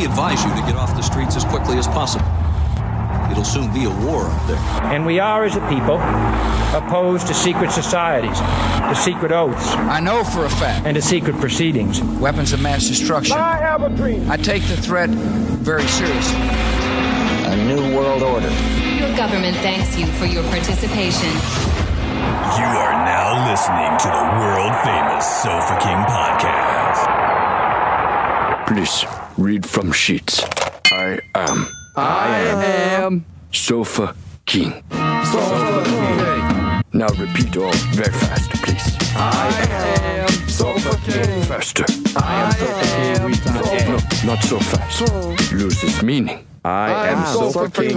advise you to get off the streets as quickly as possible. It'll soon be a war up there. And we are, as a people, opposed to secret societies, to secret oaths. I know for a fact. And to secret proceedings. Weapons of mass destruction. I have a dream. I take the threat very seriously. A new world order. Your government thanks you for your participation. You are now listening to the world-famous Sofa King podcast. Please read from sheets. I am Sofa King. Sofa King. Now repeat all very fast, please. I am Sofa King. Faster. I am Sofa King. No, not so fast. Loses meaning. I am Sofa King.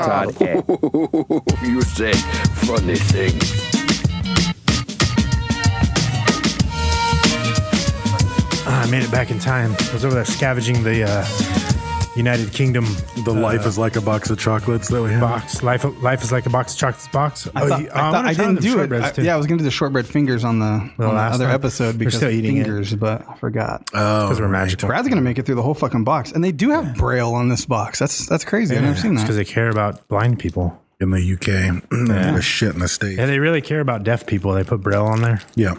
You say funny things. I made it back in time. I was over there scavenging the United Kingdom. The Life is Like a Box of Chocolates that we have. Box. Life is like a box of chocolates box. I didn't do it. I was going to do the shortbread fingers on the other episode because still eating fingers, but I forgot. Oh, because we're magical. Brad's going to make it through the whole fucking box. And they do have Braille on this box. That's crazy. I've never seen that. Because they care about blind people. In the UK. They shit in the States. Yeah, they really care about deaf people. They put Braille on there. Yeah.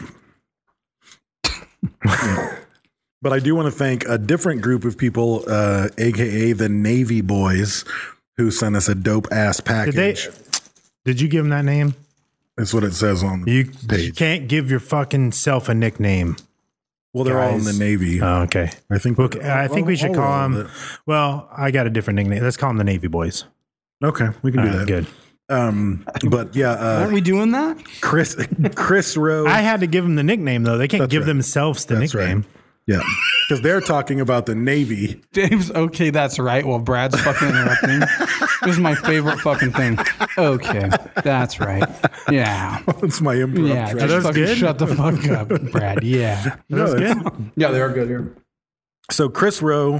But I do want to thank a different group of people, a.k.a. the Navy Boys, who sent us a dope-ass package. Did you give them that name? That's what it says on the page. You can't give your fucking self a nickname. Well, they're all in the Navy. Oh, okay. I think we should call them... Well, I got a different nickname. Let's call them the Navy Boys. Okay, we can do that. Good. But yeah, aren't we doing that? Chris Rowe. I had to give them the nickname though. They can't give themselves the nickname. Right. Yeah, because they're talking about the Navy. Dave's okay. That's right. Well, Brad's fucking interrupting. This is my favorite fucking thing. Okay, that's right. Yeah, it's my improv. Yeah, just fucking shut the fuck up, Brad. Yeah, no, that's good. Yeah, they are good here. So Chris Rowe.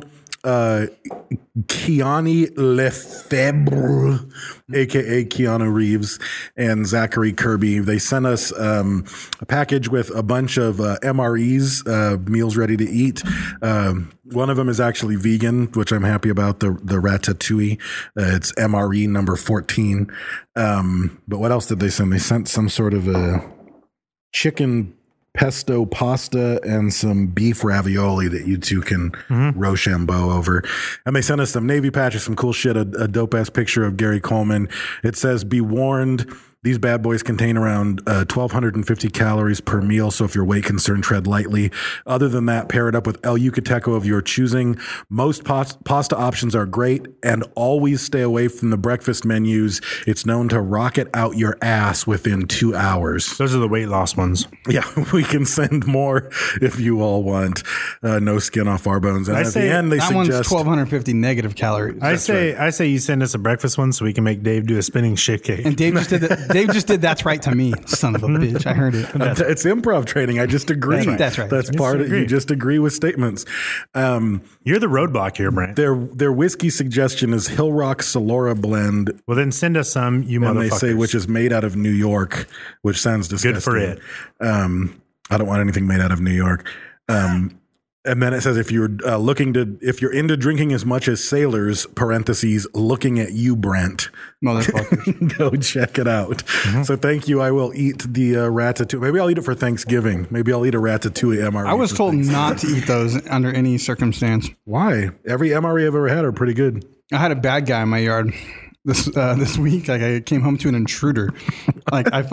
Keani Lefebvre, a.k.a. Keanu Reeves, and Zachary Kirby. They sent us a package with a bunch of MREs, meals ready to eat. One of them is actually vegan, which I'm happy about, the Ratatouille. It's MRE number 14. But what else did they send? They sent some sort of a chicken pesto pasta and some beef ravioli that you two can Rochambeau over. And they sent us some Navy patches, some cool shit, a dope-ass picture of Gary Coleman. It says, be warned, these bad boys contain around 1,250 calories per meal, so if you're weight concerned, tread lightly. Other than that, pair it up with El Yucateco of your choosing. Most pasta options are great, and always stay away from the breakfast menus. It's known to rocket out your ass within 2 hours. Those are the weight loss ones. Yeah, we can send more if you all want. No skin off our bones. And at the end, they suggest... That one's 1,250 negative calories. I say you send us a breakfast one so we can make Dave do a spinning shit cake. And Dave just did that. Dave just did that's right to me, son of a bitch. I heard it. It's improv training. I just agree. That's right. That's part of it. You just agree with statements. You're the roadblock here, Brent. Their whiskey suggestion is Hill Rock Solora blend. Well, then send us some, you motherfuckers. And they say which is made out of New York, which sounds disgusting. Good for it. I don't want anything made out of New York. And then it says if you're into drinking as much as sailors, parentheses, looking at you, Brent. Motherfucker. Go check it out. So thank you. I will eat the ratatouille. Maybe I'll eat it for Thanksgiving. Maybe I'll eat a ratatouille MRE. I was told not to eat those under any circumstance. Why? Every MRE I've ever had are pretty good. I had a bad guy in my yard this week. Like I came home to an intruder. Like I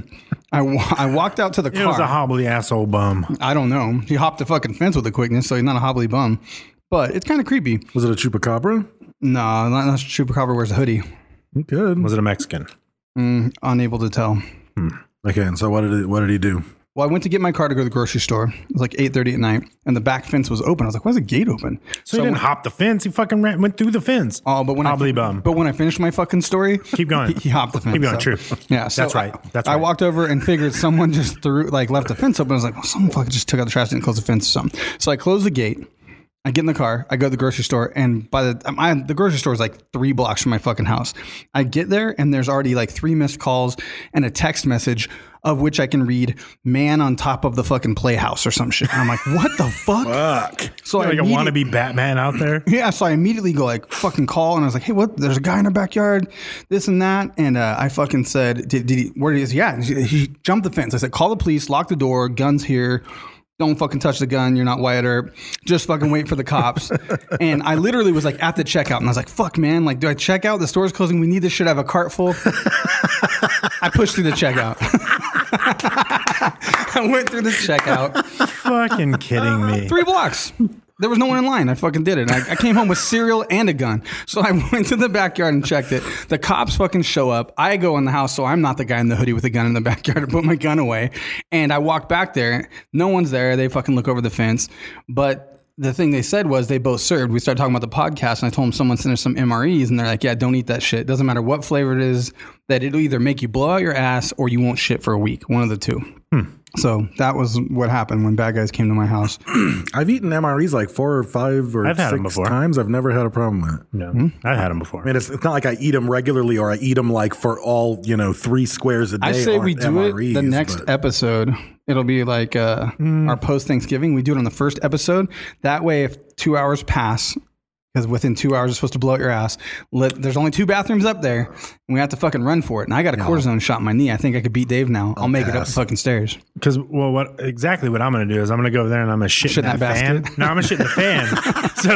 walked out to the car. It was a hobbly asshole bum. I don't know. He hopped the fucking fence with a quickness, so he's not a hobbly bum. But it's kind of creepy. Was it a chupacabra? No, not chupacabra. Wears a hoodie. Good. Was it a Mexican? Unable to tell. Okay, and so what did he do? Well, I went to get my car to go to the grocery store. It was like 8:30 at night, and the back fence was open. I was like, "Why is the gate open?" So he didn't hop the fence. He fucking went through the fence. Oh, but when I finished my fucking story, keep going. He hopped the fence. Keep going. True. Yeah, so that's right. I walked over and figured someone just left the fence open. I was like, "Well, someone fucking just took out the trash, didn't close the fence or something." So I closed the gate. I get in the car, I go to the grocery store, and by the grocery store is like 3 blocks from my fucking house. I get there, and there's already like 3 missed calls and a text message of which I can read "man on top of the fucking playhouse" or some shit. And I'm like, what the fuck? Fuck. So Like a wannabe Batman out there. Yeah, so I immediately go like fucking call, and I was like, hey, what? There's a guy in our backyard, this and that, and I fucking said, did he? Where is he at? And he jumped the fence. I said, call the police, lock the door, guns here. Don't fucking touch the gun. You're not Wyatt Earp. Just fucking wait for the cops. And I literally was like at the checkout, and I was like, fuck, man. Like, do I check out? The store's closing. We need this shit. I have a cart full. I pushed through the checkout. I went through the checkout. Fucking kidding me. 3 blocks. There was no one in line. I fucking did it. I came home with cereal and a gun. So I went to the backyard and checked it. The cops fucking show up. I go in the house, so I'm not the guy in the hoodie with a gun in the backyard to put my gun away. And I walk back there. No one's there. They fucking look over the fence. But the thing they said was they both served. We started talking about the podcast, and I told them someone sent us some MREs, and they're like, yeah, don't eat that shit. Doesn't matter what flavor it is, that it'll either make you blow out your ass or you won't shit for a week. One of the two. So that was what happened when bad guys came to my house. I've eaten MREs like 4 or 5 or I've had them 6 before. times. I've never had a problem with it. No, I've had them before. I mean, it's not like I eat them regularly or I eat them like for all, 3 squares a day. I say we aren't do MREs, it the next but- episode. It'll be like our post Thanksgiving. We do it on the first episode. That way, if 2 hours pass, because within 2 hours, you're supposed to blow out your ass. There's only 2 bathrooms up there, and we have to fucking run for it. And I got a cortisone shot in my knee. I think I could beat Dave now. I'll make it up the fucking stairs. Because, well, what I'm going to do is I'm going to go over there and I'm going to shit in that fan. basket? No, I'm going to shit in the fan. So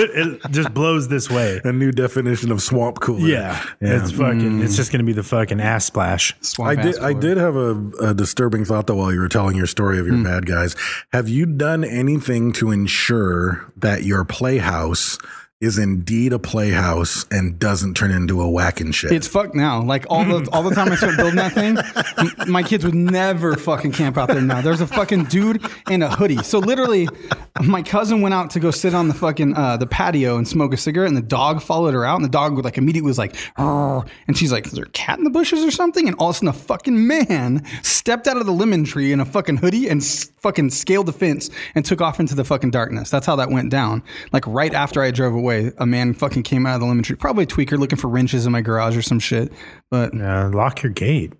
it just blows this way. A new definition of swamp cooler. Yeah. It's fucking, it's just going to be the fucking ass splash. Swamp ass I cooler. did have a disturbing thought though while you were telling your story of your bad guys. Have you done anything to ensure that your playhouse is indeed a playhouse and doesn't turn into a whacking shit? It's fucked now. Like all the time I started building that thing, my kids would never fucking camp out there now. There's a fucking dude in a hoodie. So literally, my cousin went out to go sit on the fucking the patio and smoke a cigarette, and the dog followed her out, and the dog would like immediately was like, "Arr," and she's like, "Is there a cat in the bushes or something?" And all of a sudden, a fucking man stepped out of the lemon tree in a fucking hoodie and fucking scaled the fence and took off into the fucking darkness. That's how that went down. Like right after I drove away. A man fucking came out of the lemon tree, probably a tweaker looking for wrenches in my garage or some shit. But Lock your gate.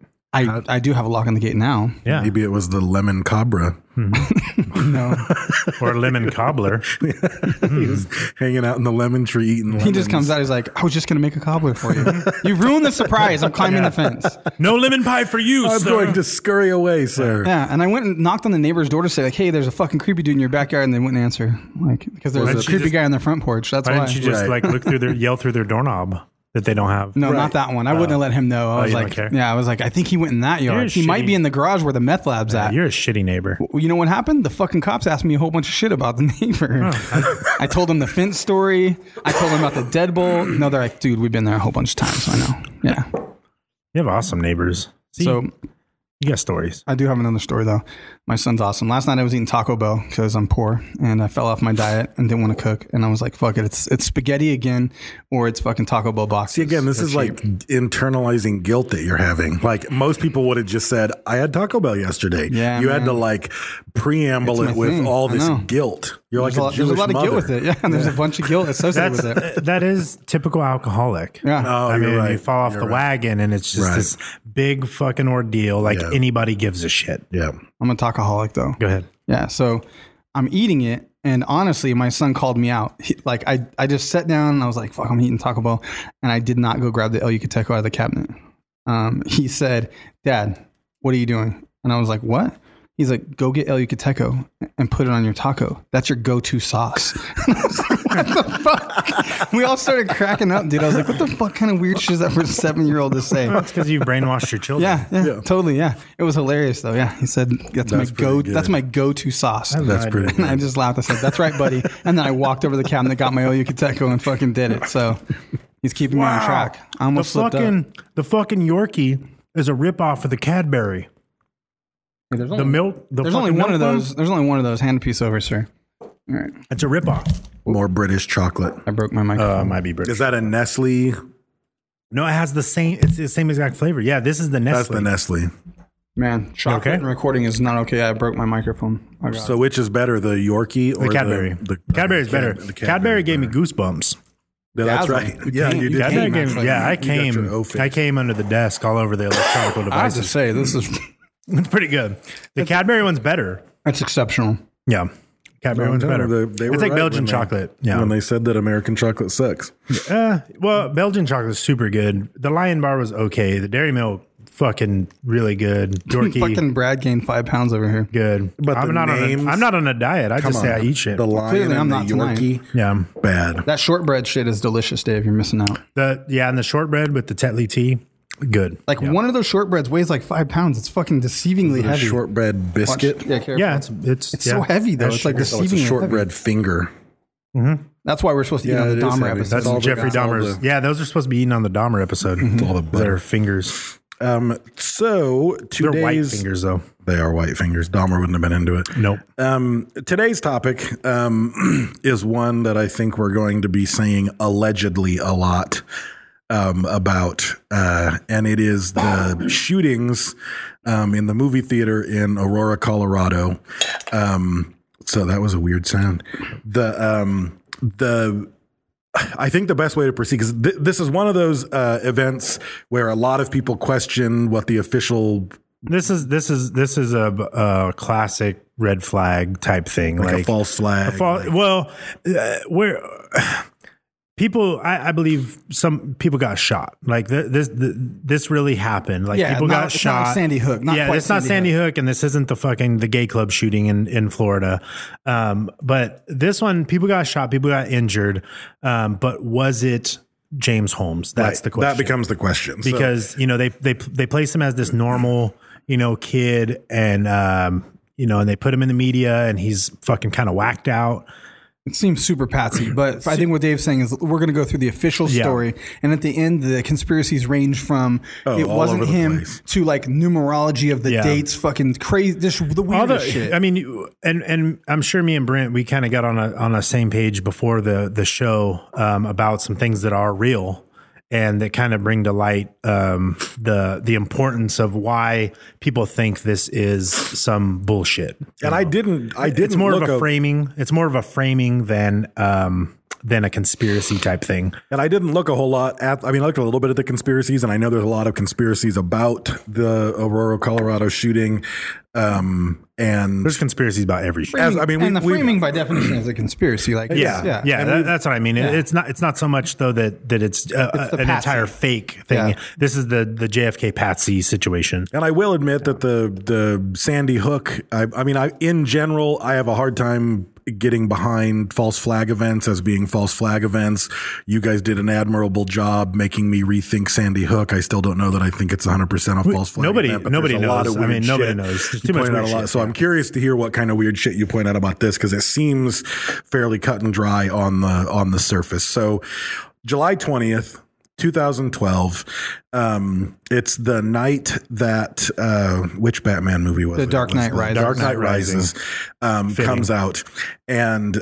I do have a lock on the gate now. Yeah. Maybe it was the lemon cobra. No, Or a lemon cobbler. He was hanging out in the lemon tree eating lemons. he just comes out. He's like, "I was just gonna make a cobbler for you. You ruined the surprise. I'm climbing the fence." No lemon pie for you, I'm sir. going to scurry away, sir. Yeah, and I went and knocked on the neighbor's door to say like, "Hey, there's a fucking creepy dude in your backyard," and they wouldn't answer, like because there's Why a didn't you creepy just- guy on their front porch. That's Why why. didn't you just Right. like look through yell through their doorknob that they don't have? No, not that one. I wouldn't have let him know. I was you don't like, care? yeah, I was like, I think he went in that yard. He might shitty- be in the garage where the meth lab's at. You're a shitty neighbor. You know what happened? The fucking cops asked me a whole bunch of shit about the neighbor. I told them the fence story. I told them about the deadbolt. No, they're like, dude, we've been there a whole bunch of times. I know. Yeah. You have awesome neighbors. See, So you got stories. I do have another story though. My son's awesome. Last night I was eating Taco Bell because I'm poor and I fell off my diet and didn't want to cook. And I was like, fuck it. It's spaghetti again or it's fucking Taco Bell boxes. See, again, this They're is cheap. like internalizing guilt that you're having. Like most people would have just said, I had Taco Bell yesterday. Yeah, you had to man. like preamble It's it my with thing. all I this know. guilt. You're There's like a lot of mother. guilt with it. Yeah. And there's a bunch of guilt associated with it. That is typical alcoholic. Yeah. Oh, I mean, you're right. you fall off You're the right. wagon and it's just Right. this big fucking ordeal. Like Yeah. anybody gives a shit. Yeah. I'm a tacoholic though. Go ahead. Yeah. So I'm eating it. And honestly, my son called me out. I just sat down and I was like, fuck, I'm eating Taco Bell. And I did not go grab the El Yucateco out of the cabinet. He said, Dad, what are you doing? And I was like, what? He's like, go get El Yucateco and put it on your taco. That's your go-to sauce. And I was like, what the fuck? We all started cracking up, dude. I was like, what the fuck kind of weird shit is that for a 7-year-old to say? That's because you've brainwashed your children. Yeah, totally. Yeah. It was hilarious though. Yeah. He said, that's my pretty good. that's my go-to sauce. That's pretty And I good. just laughed. I said, that's right, buddy. And then I walked over to the cabinet, got my El Yucateco and fucking did it. So he's keeping me on track. I almost slipped up. The fucking Yorkie is a ripoff of the Cadbury. Hey, there's The milk. There's only one of those. There's only one of those. Hand a piece over, sir. All right. It's a ripoff. More British chocolate. I broke my microphone. Might be British. Is that a Nestle? No, it has the same. It's the same exact flavor. Yeah, this is the Nestle. That's the Nestle. Man, chocolate and recording is not okay. I broke my microphone. So which is better, the Yorkie or the Cadbury? The Cadbury's better. Cadbury gave me goosebumps. Yeah, that's right. Yeah, you did. I came under the desk all over the electronic devices. I have to say, this is it's pretty good. The Cadbury one's better. That's exceptional. Yeah. Cadbury one's better. It's like Belgian chocolate. Yeah. When they said that American chocolate sucks. Well, Belgian chocolate is super good. The Lion Bar was okay. The Dairy Milk, fucking really good. Yorkie. Fucking Brad gained 5 pounds over here. Good. But I'm not on a diet. I just say I eat shit. The Lion and the Yorkie. Yeah. Bad. That shortbread shit is delicious, Dave. You're missing out. And the shortbread with the Tetley tea. Good. Like one of those shortbreads weighs like 5 pounds. It's fucking deceivingly heavy. Shortbread biscuit. It's so heavy though. It's like deceivingly heavy. Shortbread finger. Mm-hmm. That's why we're supposed to eat on the Dahmer episode. That's Jeffrey Dahmer's. Yeah, those are supposed to be eaten on the Dahmer episode. All the butter. Their fingers. So they're white fingers though. They are white fingers. Dahmer wouldn't have been into it. Nope. Today's topic is one that I think we're going to be saying allegedly a lot about, and it is the shootings in the movie theater in Aurora, Colorado. So that was a weird sound. I think the best way to proceed, because this is one of those events where a lot of people question what the official. This is a classic red flag type thing, like a false flag. People, I believe some people got shot. Like this really happened. Like people got shot. Not like Sandy Hook. It's not Sandy Hook, and this isn't the gay club shooting in Florida. But this one, people got shot, people got injured. But was it James Holmes? That's the question. That becomes the question because they place him as this normal kid, and and they put him in the media, and he's fucking kind of whacked out. It seems super patsy, but I think what Dave's saying is we're going to go through the official story, and at the end, the conspiracies range from it wasn't him to like numerology of the dates, fucking crazy, just the weirdest shit. I mean, and I'm sure me and Brent, we kind of got on a same page before the show about some things that are real. And that kind of bring to light the importance of why people think this is some bullshit. And I didn't. It's more of a framing. It's more of a framing than a conspiracy type thing. And I didn't look a whole lot at. I mean, I looked a little bit at the conspiracies, and I know there's a lot of conspiracies about the Aurora, Colorado shooting. And there's conspiracies about every shit. The framing by definition is a conspiracy. Like that's what I mean. Yeah. It's not so much though that it's an entire fake thing. Yeah. This is the JFK Patsy situation. And I will admit that the Sandy Hook. In general, I have a hard time getting behind false flag events as being false flag events. You guys did an admirable job making me rethink Sandy Hook. I still don't know that I think it's 100% a false flag event. Nobody knows. Nobody knows. There's too much weird shit. So I'm curious to hear what kind of weird shit you point out about this, because it seems fairly cut and dry on the surface. So July 20th, 2012. It's the night that which Batman movie was it? The Dark Knight Rises. Dark Knight Rises comes out, and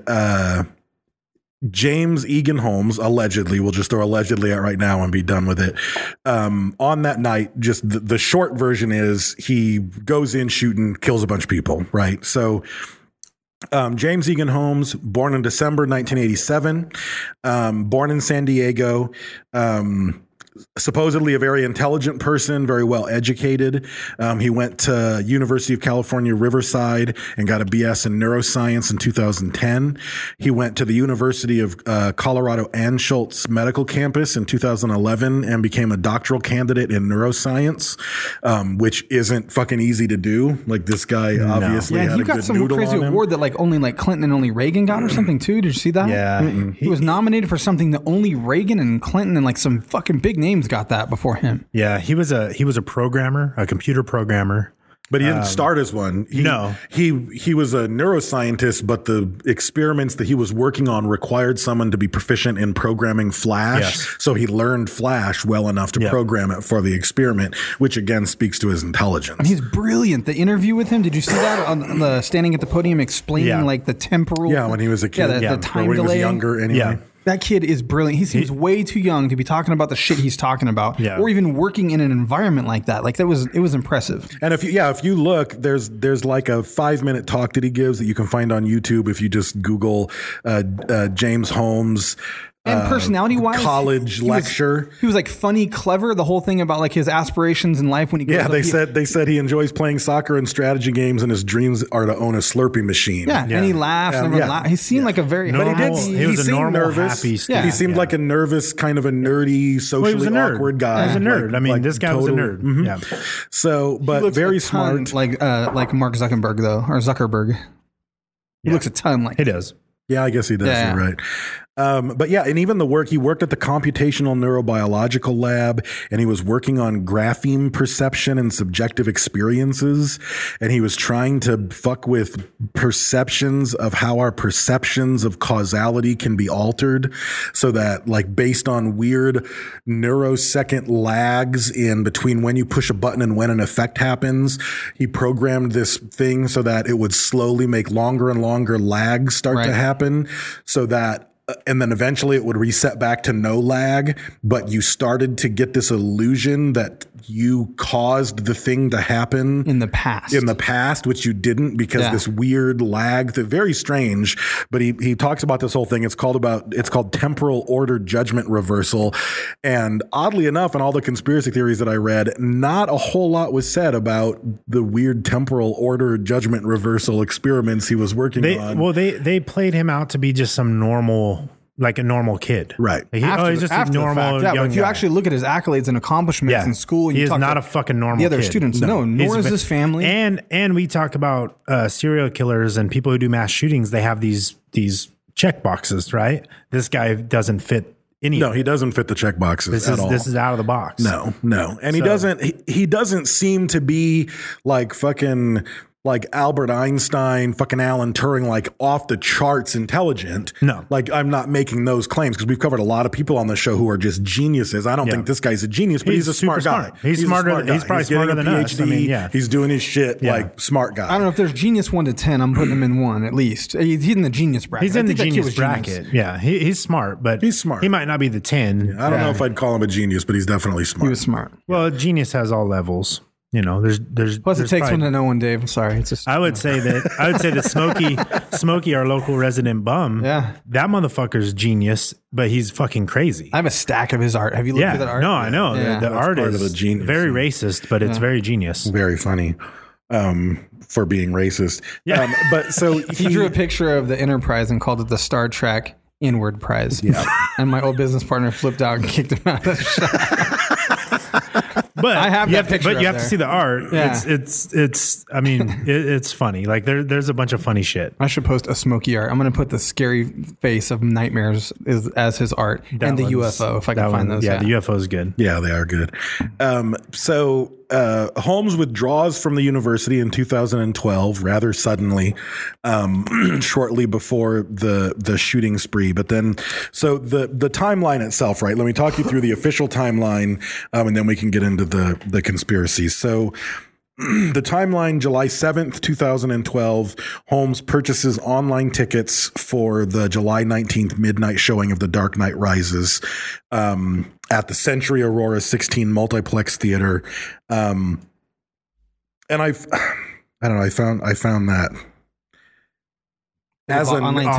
James Egan Holmes allegedly, we'll just throw allegedly out right now and be done with it. On that night, just the short version is he goes in shooting, kills a bunch of people. Right, so. James Egan Holmes, born in December 1987, born in San Diego, supposedly a very intelligent person, very well educated. He went to University of California, Riverside, and got a BS in neuroscience in 2010. He went to the University of Colorado Anschutz Medical Campus in 2011 and became a doctoral candidate in neuroscience, which isn't fucking easy to do. Like this guy obviously had a good noodle on him. He got some crazy award that like only like Clinton and only Reagan got or something too. Did you see that? Yeah. He was nominated for something that only Reagan and Clinton and like some fucking big names got that before him. Yeah, he was a programmer, a computer programmer. But he didn't start as one. He was a neuroscientist, but the experiments that he was working on required someone to be proficient in programming Flash. Yes. So he learned Flash well enough to program it for the experiment, which again speaks to his intelligence. And he's brilliant. The interview with him, did you see that on the standing at the podium explaining like the temporal? Yeah, when he was a kid. The time when delay. He was younger anyway. Yeah. That kid is brilliant. He seems way too young to be talking about the shit he's talking about, Yeah. or even working in an environment like that. Like it was impressive. And if you look, there's like a 5-minute talk that he gives that you can find on YouTube if you just Google James Holmes. And personality-wise, college lecture. He was like funny, clever. The whole thing about like his aspirations in life when he goes up, they said he enjoys playing soccer and strategy games, and his dreams are to own a Slurpee machine. Yeah, and he laughs. And he seemed like a very Normal, happy. he was a seemed normal, nervous. happy student. He seemed like a nervous, kind of a nerdy, socially he was a nerd. awkward guy. He was a nerd. I mean, this guy was a nerd. Mhm. Yeah. So, He but looks very a ton smart. like Mark Zuckerberg though, or Zuckerberg. He looks a ton like He does. Yeah, I guess he does. Yeah. You're right. But yeah, and even the work, he worked at the Computational Neurobiological Lab, and he was working on grapheme perception and subjective experiences. And he was trying to fuck with perceptions of how our perceptions of causality can be altered so that, like, based on weird neurosecond lags in between when you push a button and when an effect happens, he programmed this thing so that it would slowly make longer and longer lags start to happen so that and then eventually it would reset back to no lag, but you started to get this illusion that you caused the thing to happen in the past, which you didn't because this weird lag, very strange. But he talks about this whole thing. It's called temporal order judgment reversal. And oddly enough, in all the conspiracy theories that I read, not a whole lot was said about the weird temporal order judgment reversal experiments he was working on. Well, they played him out to be just some normal, like a normal kid. Right. He's just a normal but young if you guy. actually look at his accolades and accomplishments in school, he you is talk not to a fucking normal the other kid. students. No, nor is his family. And we talk about serial killers and people who do mass shootings. They have these check boxes, right? This guy doesn't fit any. No, he doesn't fit the check boxes at all. This is out of the box. No. And he doesn't seem to be like fucking like Albert Einstein, fucking Alan Turing, like off the charts intelligent. No. Like I'm not making those claims because we've covered a lot of people on the show who are just geniuses. I don't think this guy's a genius, but he's a smart guy. He's smarter. He's probably smarter than us. I mean, He's doing his shit like smart guy. I don't know if there's genius 1 to 10. I'm putting him in 1 at least. He's in the genius bracket. He's in the genius bracket. Yeah, he's smart, but he's smart. He might not be the 10. I don't know if I'd call him a genius, but he's definitely smart. He was smart. Well, genius has all levels. You know, there's plus it takes probably, one to know one, Dave. I'm sorry. It's just I would say that Smokey, our local resident bum, that motherfucker's genius, but he's fucking crazy. I have a stack of his art. Have you looked at that art? No, I know. Yeah. The art is very racist, but it's very genius. Very funny. For being racist. Yeah. But so he drew a picture of the Enterprise and called it the Star Trek Inward Prize. Yeah. And my old business partner flipped out and kicked him out of the shop. But I have that picture. But you have to see the art. Yeah. It's. I mean, it's funny. Like there's a bunch of funny shit. I should post a Smokey art. I'm going to put the scary face of nightmares as his art and the UFO if I can find those. Yeah, the UFO is good. Yeah, they are good. So Holmes withdraws from the university in 2012 rather suddenly, shortly before the shooting spree. But then, so the timeline itself, right? Let me talk you through the official timeline, and then we can get into the conspiracies. So the timeline, July 7th, 2012, Holmes purchases online tickets for the July 19th midnight showing of The Dark Knight Rises at the Century Aurora 16 Multiplex Theater. And I don't know, I found that as a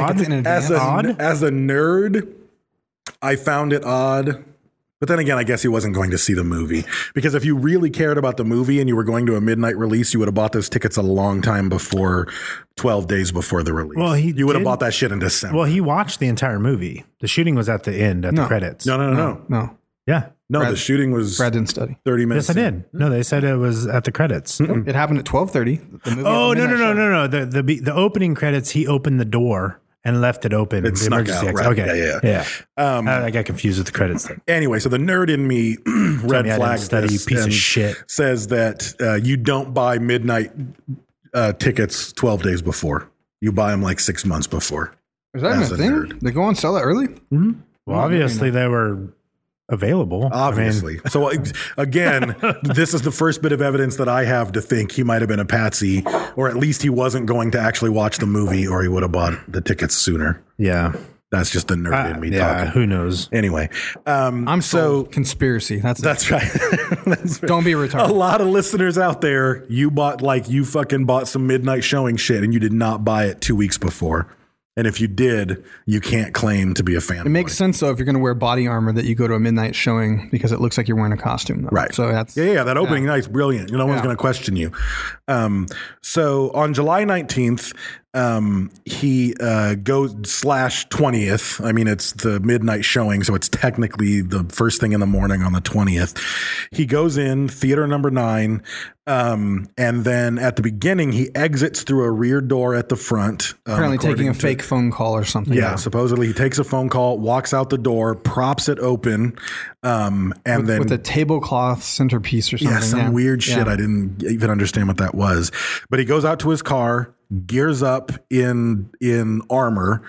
nerd, I found it odd. But then again, I guess he wasn't going to see the movie, because if you really cared about the movie and you were going to a midnight release, you would have bought those tickets a long time before, 12 days before the release. Well, you would have bought that shit in December. Well, he watched the entire movie. The shooting was at the end, at the credits. No. Yeah. No, the shooting was Brad didn't study. 30 minutes. Yes, I did. No, they said it was at the credits. It happened at 12:30. Oh, no. The opening credits, he opened the door and left it open. It snuck out, right? Okay. Yeah. I got confused with the credits thing. Anyway, so the nerd in me red flags study, this piece of and shit. says that you don't buy midnight tickets 12 days before. You buy them like 6 months before. Is that a thing? Nerd. They go on sell that early? Mm-hmm. Well, obviously they were available. Obviously. So again, this is the first bit of evidence that I have to think he might have been a patsy, or at least he wasn't going to actually watch the movie, or he would have bought the tickets sooner. Yeah. That's just the nerd in me yeah, talking. who knows? Anyway, I'm so conspiracy. That's right. That's Don't be retarded. A lot of listeners out there, you fucking bought some midnight showing shit and you did not buy it 2 weeks before. And if you did, you can't claim to be a fan. It makes sense though if you're going to wear body armor that you go to a midnight showing because it looks like you're wearing a costume. Though. Right. So that's that opening night's brilliant. No one's going to question you. So on July 19th, he goes /20th. I mean, it's the midnight showing, so it's technically the first thing in the morning on the 20th. He goes in theater number 9. And then at the beginning, he exits through a rear door at the front. Apparently taking a fake phone call or something. Yeah, supposedly he takes a phone call, walks out the door, props it open, and then with a tablecloth centerpiece or something. Yeah, some weird shit. I didn't even understand what that was. But he goes out to his car, gears up in armor,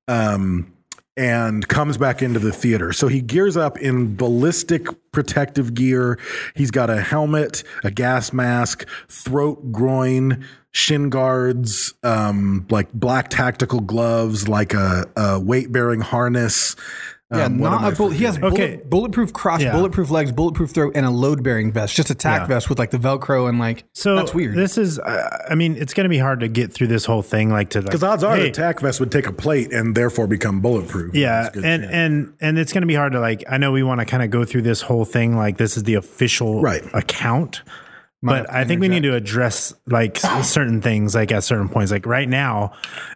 and comes back into the theater. So he gears up in ballistic protective gear. He's got a helmet, a gas mask, throat, groin, shin guards, like black tactical gloves, like a weight-bearing harness. Yeah, he has bulletproof crotch, bulletproof legs, bulletproof throat, and a load-bearing vest. Just a tack vest with like the Velcro and like. So that's weird. This is, I mean, it's going to be hard to get through this whole thing, because odds are the tack vest would take a plate and therefore become bulletproof. Yeah, and it's going to be hard to I know we want to kind of go through this whole thing like this is the official account. But I think we need to address certain things at certain points. Like right now,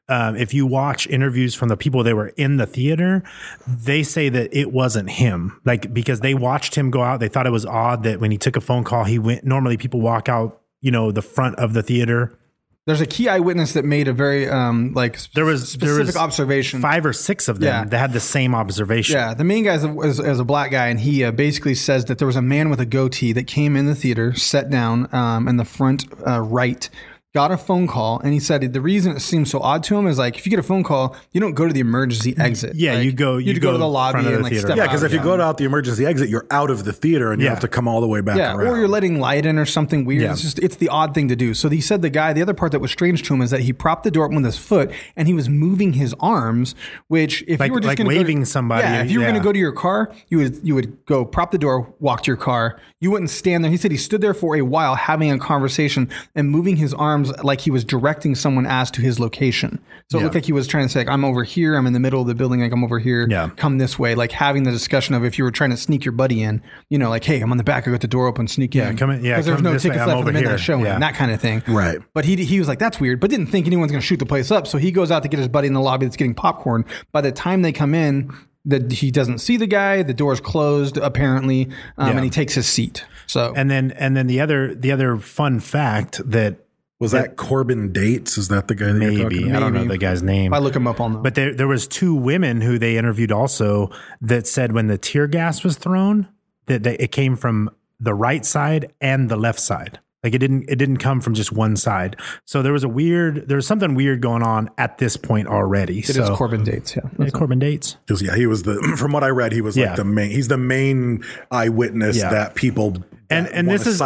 if you watch interviews from the people that were in the theater, they say that it wasn't him. Because they watched him go out, they thought it was odd that when he took a phone call, he went. Normally, people walk out, the front of the theater. There's a key eyewitness that made a very there was specific observation. 5 or 6 of them that had the same observation. Yeah, the main guy is a black guy, and he basically says that there was a man with a goatee that came in the theater, sat down in the front right, got a phone call, and he said the reason it seems so odd to him is if you get a phone call, you don't go to the emergency exit. Yeah, you go to the lobby and step out. Yeah, because if you go out the emergency exit, you're out of the theater and you have to come all the way back around. Or you're letting light in or something weird. Yeah. It's the odd thing to do. So he said the other part that was strange to him is that he propped the door open with his foot and he was moving his arms, which if you were just waving somebody. Yeah, if you were going to go to your car, you would go prop the door, walk to your car. You wouldn't stand there. He said he stood there for a while having a conversation and moving his arms like he was directing someone as to his location. So it looked like he was trying to say, I'm over here. I'm in the middle of the building. I'm over here. Yeah. Come this way. Having the discussion of if you were trying to sneak your buddy in, hey, I'm on the back. I got the door open, sneak in. Come in. Yeah. Because there's no tickets left for the midnight showing, that kind of thing. Right. But he was like, that's weird, but didn't think anyone's going to shoot the place up. So he goes out to get his buddy in the lobby that's getting popcorn. By the time they come in, he doesn't see the guy. The door's closed apparently, and he takes his seat. So and then the other fun fact that. Was that Corbin Dates? Is that the guy that you're talking about? I don't know the guy's name. If I look him up, I'll know. But there was 2 women who they interviewed also that said when the tear gas was thrown, that it came from the right side and the left side. It didn't come from just one side. So there was something weird going on at this point already. It is Corbin Dates, Corbin Dates. He was from what I read, he was the main. He's the main eyewitness that people. And this is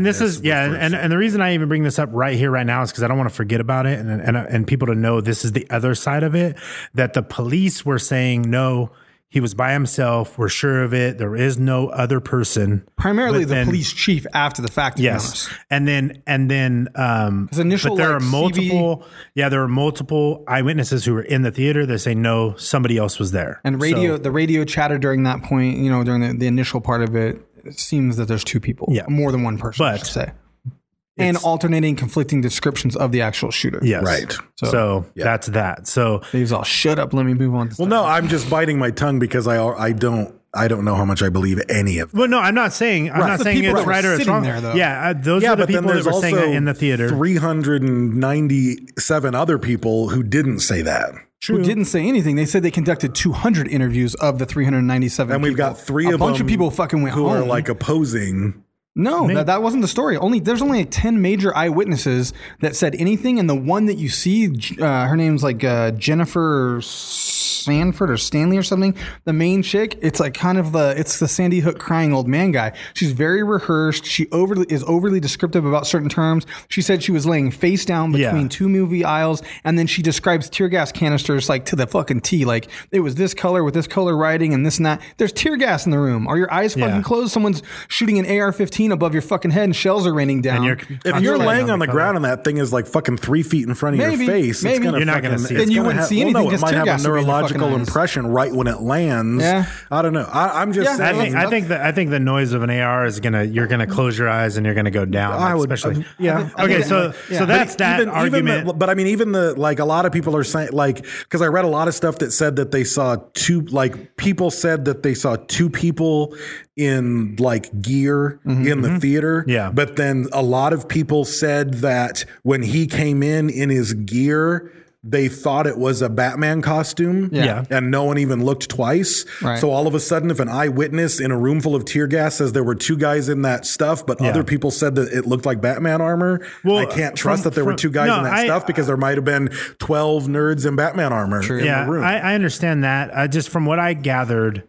the reason I even bring this up right here, right now is because I don't want to forget about it and people to know this is the other side of it, that the police were saying, no, he was by himself. We're sure of it. There is no other person. Primarily the police chief after the fact. Yes. And then his initial, but there are multiple, there are multiple eyewitnesses who were in the theater that say, no, somebody else was there. And the radio chatter during that point, during the initial part of it, it seems that there's 2 people, more than one person, I should say. And alternating conflicting descriptions of the actual shooter. Yes. Right. So that's that. So he's all, shut up. Let me move on. No, I'm just biting my tongue because I don't know how much I believe any of them. Well, no, I'm not saying it's right or it's wrong. There, though. Yeah, those are the people that were saying that in the theater. 397 other people who didn't say that. True. Who didn't say anything. They said they conducted 200 interviews of the 397 and we've got 3 of them. A bunch of people fucking went who home. are opposing. No, that wasn't the story. There's only 10 major eyewitnesses that said anything, and the one that you see, her name's Jennifer Sanford or Stanley or something. The main chick, it's like kind of it's the Sandy Hook crying old man guy. She's very rehearsed. She is overly descriptive about certain terms. She said she was laying face down between two movie aisles, and then she describes tear gas canisters like to the fucking T. Like it was this color with this color writing and this and that. There's tear gas in the room. Are your eyes fucking closed? Someone's shooting an AR-15 above your fucking head and shells are raining down. If you're laying on the ground and that thing is like fucking 3 feet in front of your face, it's gonna you're not going to see it. Then you wouldn't see anything. It might have a neurological impression right when it lands. Yeah. I don't know. I'm just saying. I think the noise of an AR is you're gonna close your eyes and you're gonna go down. I would, especially. Okay, so that's that argument. But I mean, even a lot of people are saying, like, because I read a lot of stuff that said that they saw people said that they saw two people in like gear in the theater. Yeah. But then a lot of people said that when he came in his gear, they thought it was a Batman costume. Yeah. And no one even looked twice. Right. So all of a sudden, if an eyewitness in a room full of tear gas says there were two guys in that stuff, but other people said that it looked like Batman armor, I can't trust that there were two guys in that stuff because there might have been 12 nerds in Batman armor in the room. I understand that. Just from what I gathered,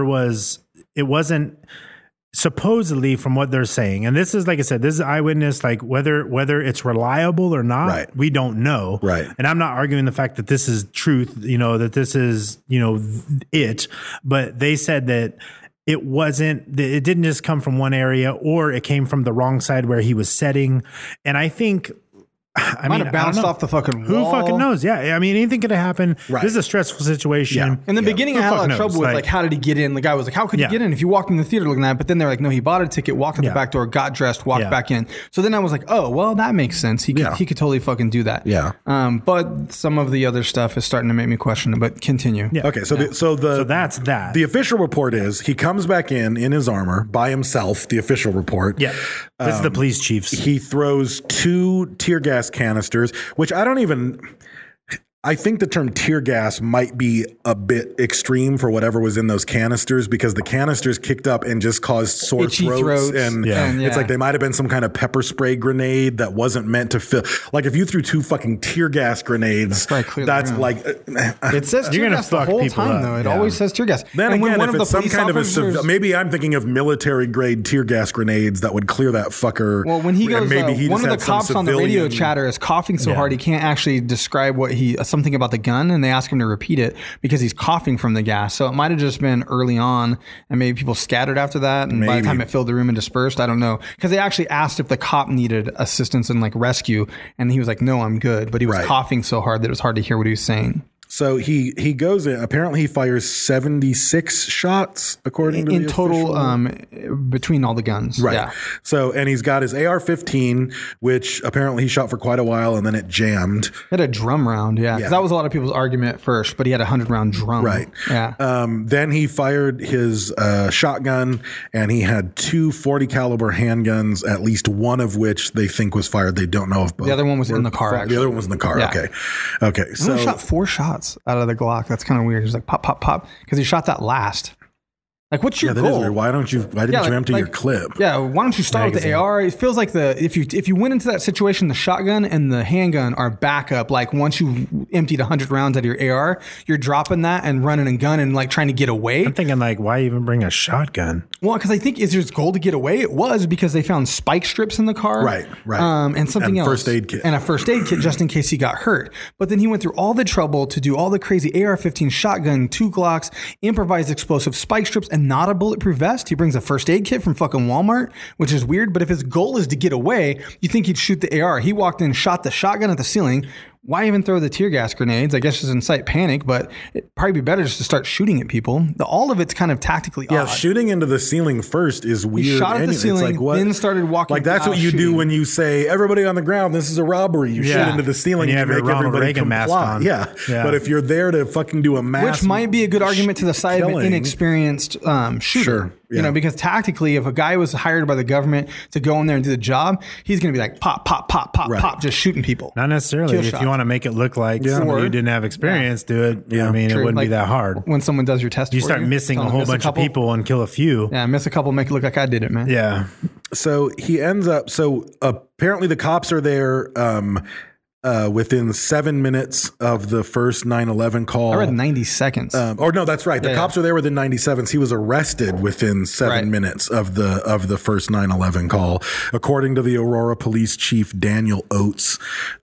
it wasn't supposedly from what they're saying. And this is, like I said, this is eyewitness, like whether it's reliable or not, we don't know. Right. And I'm not arguing the fact that this is truth, that this is, it, but they said that it didn't just come from one area, or it came from the wrong side where he was setting. And I think, might have bounced off the fucking wall. Who fucking knows? Yeah. I mean, anything could have happened. Right. This is a stressful situation. Yeah. In the beginning, I had a lot of trouble with like, how did he get in? The guy was like, how could he get in if you walked in the theater looking at it? But then they're like, no, he bought a ticket, walked in the back door, got dressed, walked back in. So then I was like, oh, well, that makes sense. He could totally fucking do that. Yeah. But some of the other stuff is starting to make me question it, but continue. Yeah. Okay. So that's that. The official report is he comes back in his armor by himself. The official report. Yeah. This is the police chiefs. He throws 2 tear gas canisters, which I think the term tear gas might be a bit extreme for whatever was in those canisters, because the canisters kicked up and just caused sore throats. And it's like they might have been some kind of pepper spray grenade that wasn't meant to fill. Like if you threw 2 fucking tear gas grenades, that's like... It says tear gas the whole time, though. It always says tear gas. Then again, if it's some kind of maybe I'm thinking of military grade tear gas grenades that would clear that fucker. Well, when he goes, maybe one of the cops on the radio chatter is coughing so hard he can't actually describe something about the gun, and they ask him to repeat it because he's coughing from the gas. So it might have just been early on, and maybe people scattered after that, and by the time it filled the room and dispersed, I don't know. Because they actually asked if the cop needed assistance in like rescue, and he was like, no, I'm good. But he was coughing so hard that it was hard to hear what he was saying. So he goes in. Apparently, he fires 76 shots, according to the total, between all the guns. Right. Yeah. So, and he's got his AR-15, which apparently he shot for quite a while, and then it jammed. He had a drum round, because that was a lot of people's argument at first. But he had a 100-round drum. Right. Yeah. Then he fired his shotgun, and he had 2 40 caliber handguns, at least one of which they think was fired. They don't know if both. The other one was in the car. Actually. The other one was in the car. Yeah. Okay. So he shot 4 shots out of the Glock. That's kind of weird. He's like pop, pop, pop, because he shot that last. Like, what's your goal? Why didn't you empty your clip? Yeah, why don't you start with the AR? It feels like if you went into that situation, the shotgun and the handgun are backup. Like once you emptied 100 rounds out of your AR, you're dropping that and running and gun and like trying to get away. I'm thinking like, why even bring a shotgun? Well, because I think is his goal to get away? It was because they found spike strips in the car, right, and something else, first aid kit, and a first aid kit just in case he got hurt. But then he went through all the trouble to do all the crazy AR-15 shotgun, 2 Glocks, improvised explosive spike strips, and not a bulletproof vest. He brings a first aid kit from fucking Walmart, which is weird. But if his goal is to get away, you think he'd shoot the AR. He walked in, shot the shotgun at the ceiling. Why even throw the tear gas grenades? I guess just incite panic, but it'd probably be better just to start shooting at people. All of it's kind of tactically odd. Yeah, shooting into the ceiling first is weird. He shot at the ceiling, then started walking. Like that's what you do when you say, everybody on the ground, this is a robbery. You shoot into the ceiling and you make everybody comply. Mask on. Yeah. But if you're there to fucking do a mass, which might be a good argument to the side of an inexperienced shooter. Sure. Yeah. Because tactically, if a guy was hired by the government to go in there and do the job, he's going to be like pop, pop, pop, pop, pop, just shooting people. Not necessarily. If you want to make it look like somebody who didn't have experience, do it. Yeah. I mean, it wouldn't be that hard. When someone does your test, you start missing a whole bunch of people and kill a few. Yeah, miss a couple, make it look like I did it, man. Yeah. So he ends up. So apparently, the cops are there. within 7 minutes of the first 9/11 call. I read 90 seconds. Or no, that's right. The cops were there within 90 seconds. He was arrested within 7 minutes of the first 9/11 call, according to the Aurora Police Chief Daniel Oates.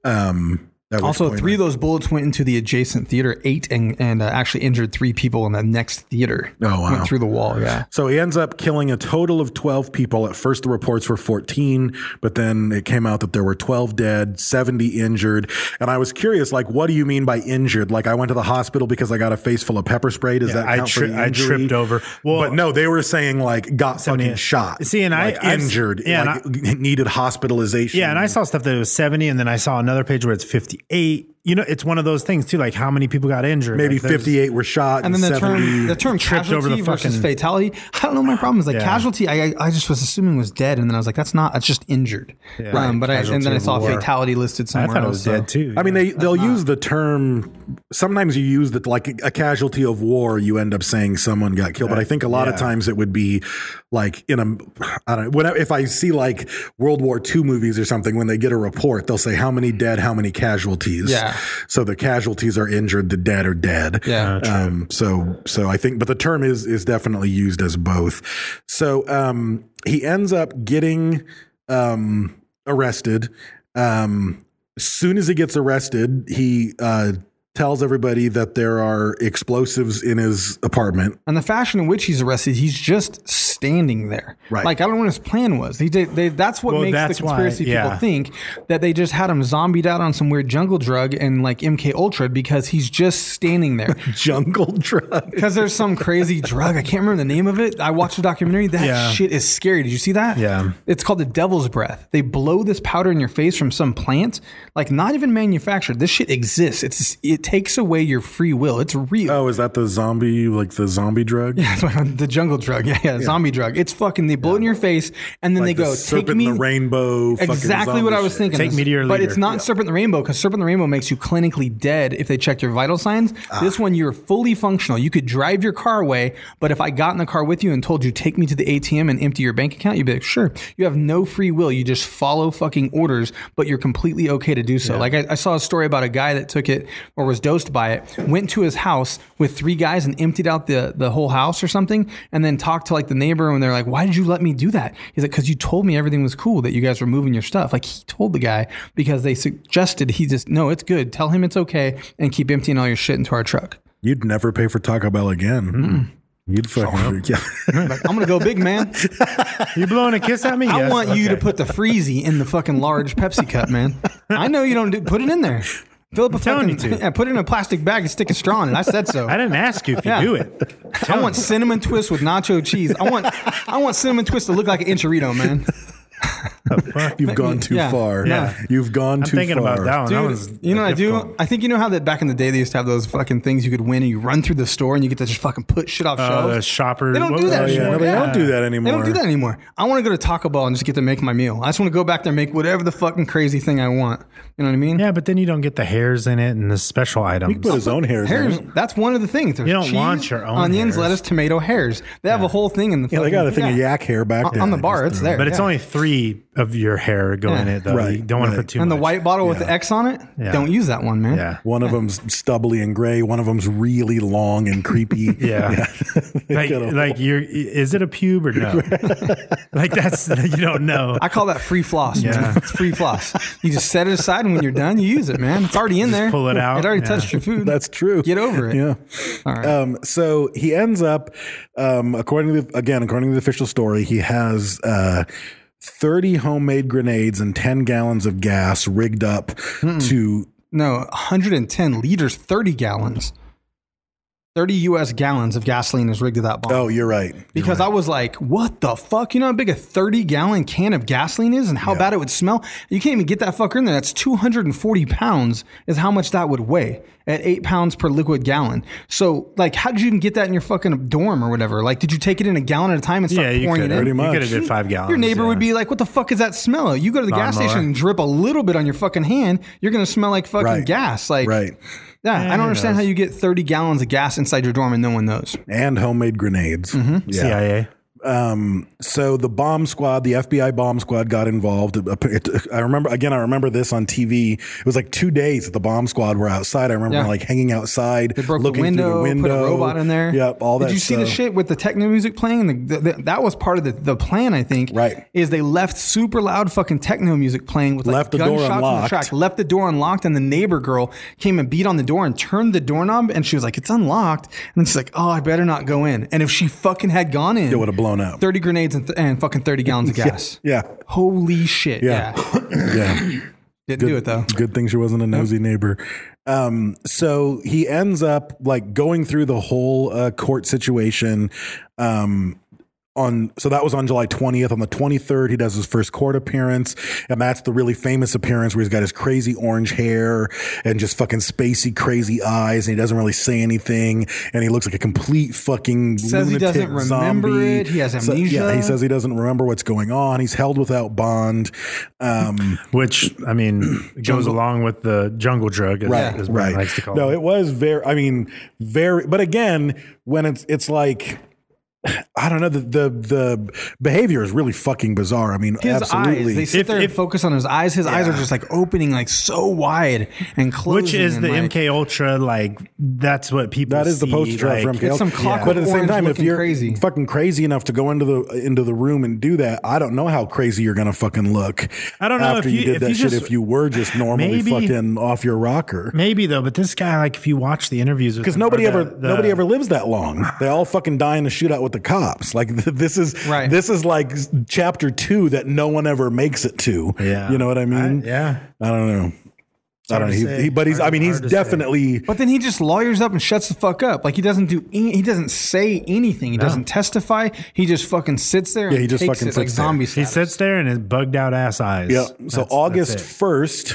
Also, 3 of those bullets went into the adjacent theater, 8 and actually injured 3 people in the next theater. Oh, wow. Went through the wall, yeah. So he ends up killing a total of 12 people. At first, the reports were 14, but then it came out that there were 12 dead, 70 injured. And I was curious, like, what do you mean by injured? Like, I went to the hospital because I got a face full of pepper spray. Does that count for injury? I tripped over. Well, but no, they were saying, like, got fucking shot. See, and like, injured. Yeah, needed hospitalization. Yeah, and I saw stuff that was 70, and then I saw another page where it's 58. You know, it's one of those things too. Like, how many people got injured? Maybe like 58 were shot, and then the term tripped casualty over the versus fucking fatality. I don't know. My problem is like casualty. I just was assuming was dead, and then I was like, that's not. It's just injured. Yeah, but and then I saw fatality listed somewhere. I thought it else, was dead too. I mean, they'll use the term. Sometimes you use that, like a casualty of war. You end up saying someone got killed, but I think a lot of times it would be like I don't know. If I see like World War II movies or something, when they get a report, they'll say how many dead, how many casualties. Yeah. So the casualties are injured, the dead are dead. Yeah. So I think, but the term is definitely used as both. So he ends up getting arrested. As soon as he gets arrested, he tells everybody that there are explosives in his apartment. And the fashion in which he's arrested, he's just standing there. Right. Like, I don't know what his plan was. That's what makes the conspiracy people think that they just had him zombied out on some weird jungle drug and like MK Ultra, because he's just standing there. Jungle drug? Because there's some crazy drug. I can't remember the name of it. I watched a documentary. That shit is scary. Did you see that? Yeah. It's called the devil's breath. They blow this powder in your face from some plant, like not even manufactured. This shit exists. It takes away your free will. It's real. Oh, is that the zombie drug? Yeah, the jungle drug. Yeah, zombie drug. It's fucking, they blow it in your face and then like they go, Serpent take me. in the Rainbow. Exactly what I was thinking. Take me to your But leader. it's not Serpent in the Rainbow, because Serpent in the Rainbow makes you clinically dead if they check your vital signs. This one, you're fully functional. You could drive your car away, but if I got in the car with you and told you, take me to the ATM and empty your bank account, you'd be like, sure. You have no free will. You just follow fucking orders, but you're completely okay to do so. Like I saw a story about a guy that took it or was dosed by it, went to his house with 3 guys and emptied out the whole house or something, and then talked to like the neighbor, and they're like, why did you let me do that? He's like, because you told me everything was cool, that you guys were moving your stuff. Like, he told the guy because they suggested, no, it's good. Tell him it's okay and keep emptying all your shit into our truck. You'd never pay for Taco Bell again. You'd fucking Like, I'm gonna go big, man. You blowing a kiss at me? I Yes. want you to put the freezy in the fucking large Pepsi cup, man. I know you don't put it in there. Fill up a telling fucking, you to. yeah, put it in a plastic bag and stick a straw in it. I said so. I didn't ask you if you Yeah. do it. I want cinnamon twist with nacho cheese. I want cinnamon twist to look like an Enchilito, man. You've gone too Yeah. far. Yeah. You've gone I'm too thinking far. about that one. Dude, That was you know what I do? difficult. I think you know how that back in the day they used to have those fucking things you could win, and you run through the store and you get to just fucking put shit off shelves. The shopper. They don't what do was that it? anymore. No, they don't do that anymore. They don't do that anymore. I want to go to Taco Bell and just get to make my meal. I just want to go back there and make whatever the fucking crazy thing I want. You know what I mean? Yeah, but then you don't get the hairs in it and the special items. He put his own hairs Hairs, in it. that's one of the things. There's You don't cheese, want your own onions, hairs. lettuce, tomato, hairs. They have a whole thing in the Yeah, they got a thing of yak hair back there. on the bar. It's there. But it's yeah. only 3 of your hair go in Yeah. it, though. Right, You don't want to right. put too And much. the white bottle with the X on it, Yeah. don't use that one, man. Yeah. One of them's stubbly and gray. One of them's really long and creepy. Yeah. Is it a pube or no? Like, that's, you don't know. I call that free floss, man. Yeah. It's free floss. You just set it aside, and when you're done, you use it, man. It's already in there. pull it out. It already Yeah. touched your food. That's true. Get over it. Yeah. All right. So he ends up, according to the official story, he has 30 homemade grenades and 10 gallons of gas rigged up to. No, 110 liters, 30 gallons. 30 U.S. gallons of gasoline is rigged to that bomb. Oh, you're right. Because I was like, what the fuck? You know how big a 30-gallon can of gasoline is and how bad it would smell? You can't even get that fucker in there. That's 240 pounds is how much that would weigh at 8 pounds per liquid gallon. So, like, how did you even get that in your fucking dorm or whatever? Like, did you take it in a gallon at a time and start Yeah, you pouring could it in? have. You could have did 5 gallons. Your neighbor yeah. would be like, what the fuck is that smell? You go to the gas Lawnmower. station and drip a little bit on your fucking hand, you're going to smell like fucking Right. gas. Like, Right. Yeah, I don't who understand knows? how you get 30 gallons of gas inside your dorm and no one knows. And homemade grenades. Mm-hmm. Yeah. CIA. So the bomb squad, the FBI bomb squad got involved. I remember this on TV. It was like 2 days that the bomb squad were outside. I remember like hanging outside, they broke looking the through the window, put a robot in there. Yep, all that. Did you see the shit with the techno music playing? That was part of the plan, I think. Right. Is they left super loud fucking techno music playing with like left the door gunshots on the unlocked. track. Left the door unlocked, and the neighbor girl came and beat on the door and turned the doorknob, and she was like, "It's unlocked." And then she's like, "Oh, I better not go in." And if she fucking had gone in, it would have blown up. 30 grenades and fucking 30 gallons of gas. Yeah. Holy shit. Yeah. Didn't do it though. Good thing she wasn't a nosy neighbor. So he ends up like going through the whole court situation. So that was on July 20th. On the 23rd, he does his first court appearance, and that's the really famous appearance where he's got his crazy orange hair and just fucking spacey, crazy eyes, and he doesn't really say anything, and he looks like a complete fucking says lunatic he doesn't remember zombie. it. He has amnesia. So, he says he doesn't remember what's going on. He's held without bond, which I mean goes along with the jungle drug, as Brent likes to call it. No, it was very. But again, when it's like, I don't know, the behavior is really fucking bizarre. I mean, his absolutely. eyes, they sit there and focus on his eyes. His eyes are just like opening like so wide and closing. Which is the like, MK Ultra, like that's what people that is see, the poster child for MK it's Ultra. some clockwork But at the same time, if you're crazy. fucking crazy enough to go into the room and do that, I don't know how crazy you're gonna fucking look. I don't know after if you did that shit. If you were just normally fucking off your rocker, maybe though. But this guy, like, if you watch the interviews, because nobody ever lives that long. They all fucking die in a shootout with the cops. Like this is like chapter 2 that no one ever makes it to. Yeah, you know what I mean? I don't know. I don't know. But he's definitely. But then he just lawyers up and shuts the fuck up. Like he doesn't say anything. He doesn't testify. He just fucking sits there. Yeah, he just fucking sits like zombie. He sits there and his bugged out ass eyes. Yeah. So August 1st,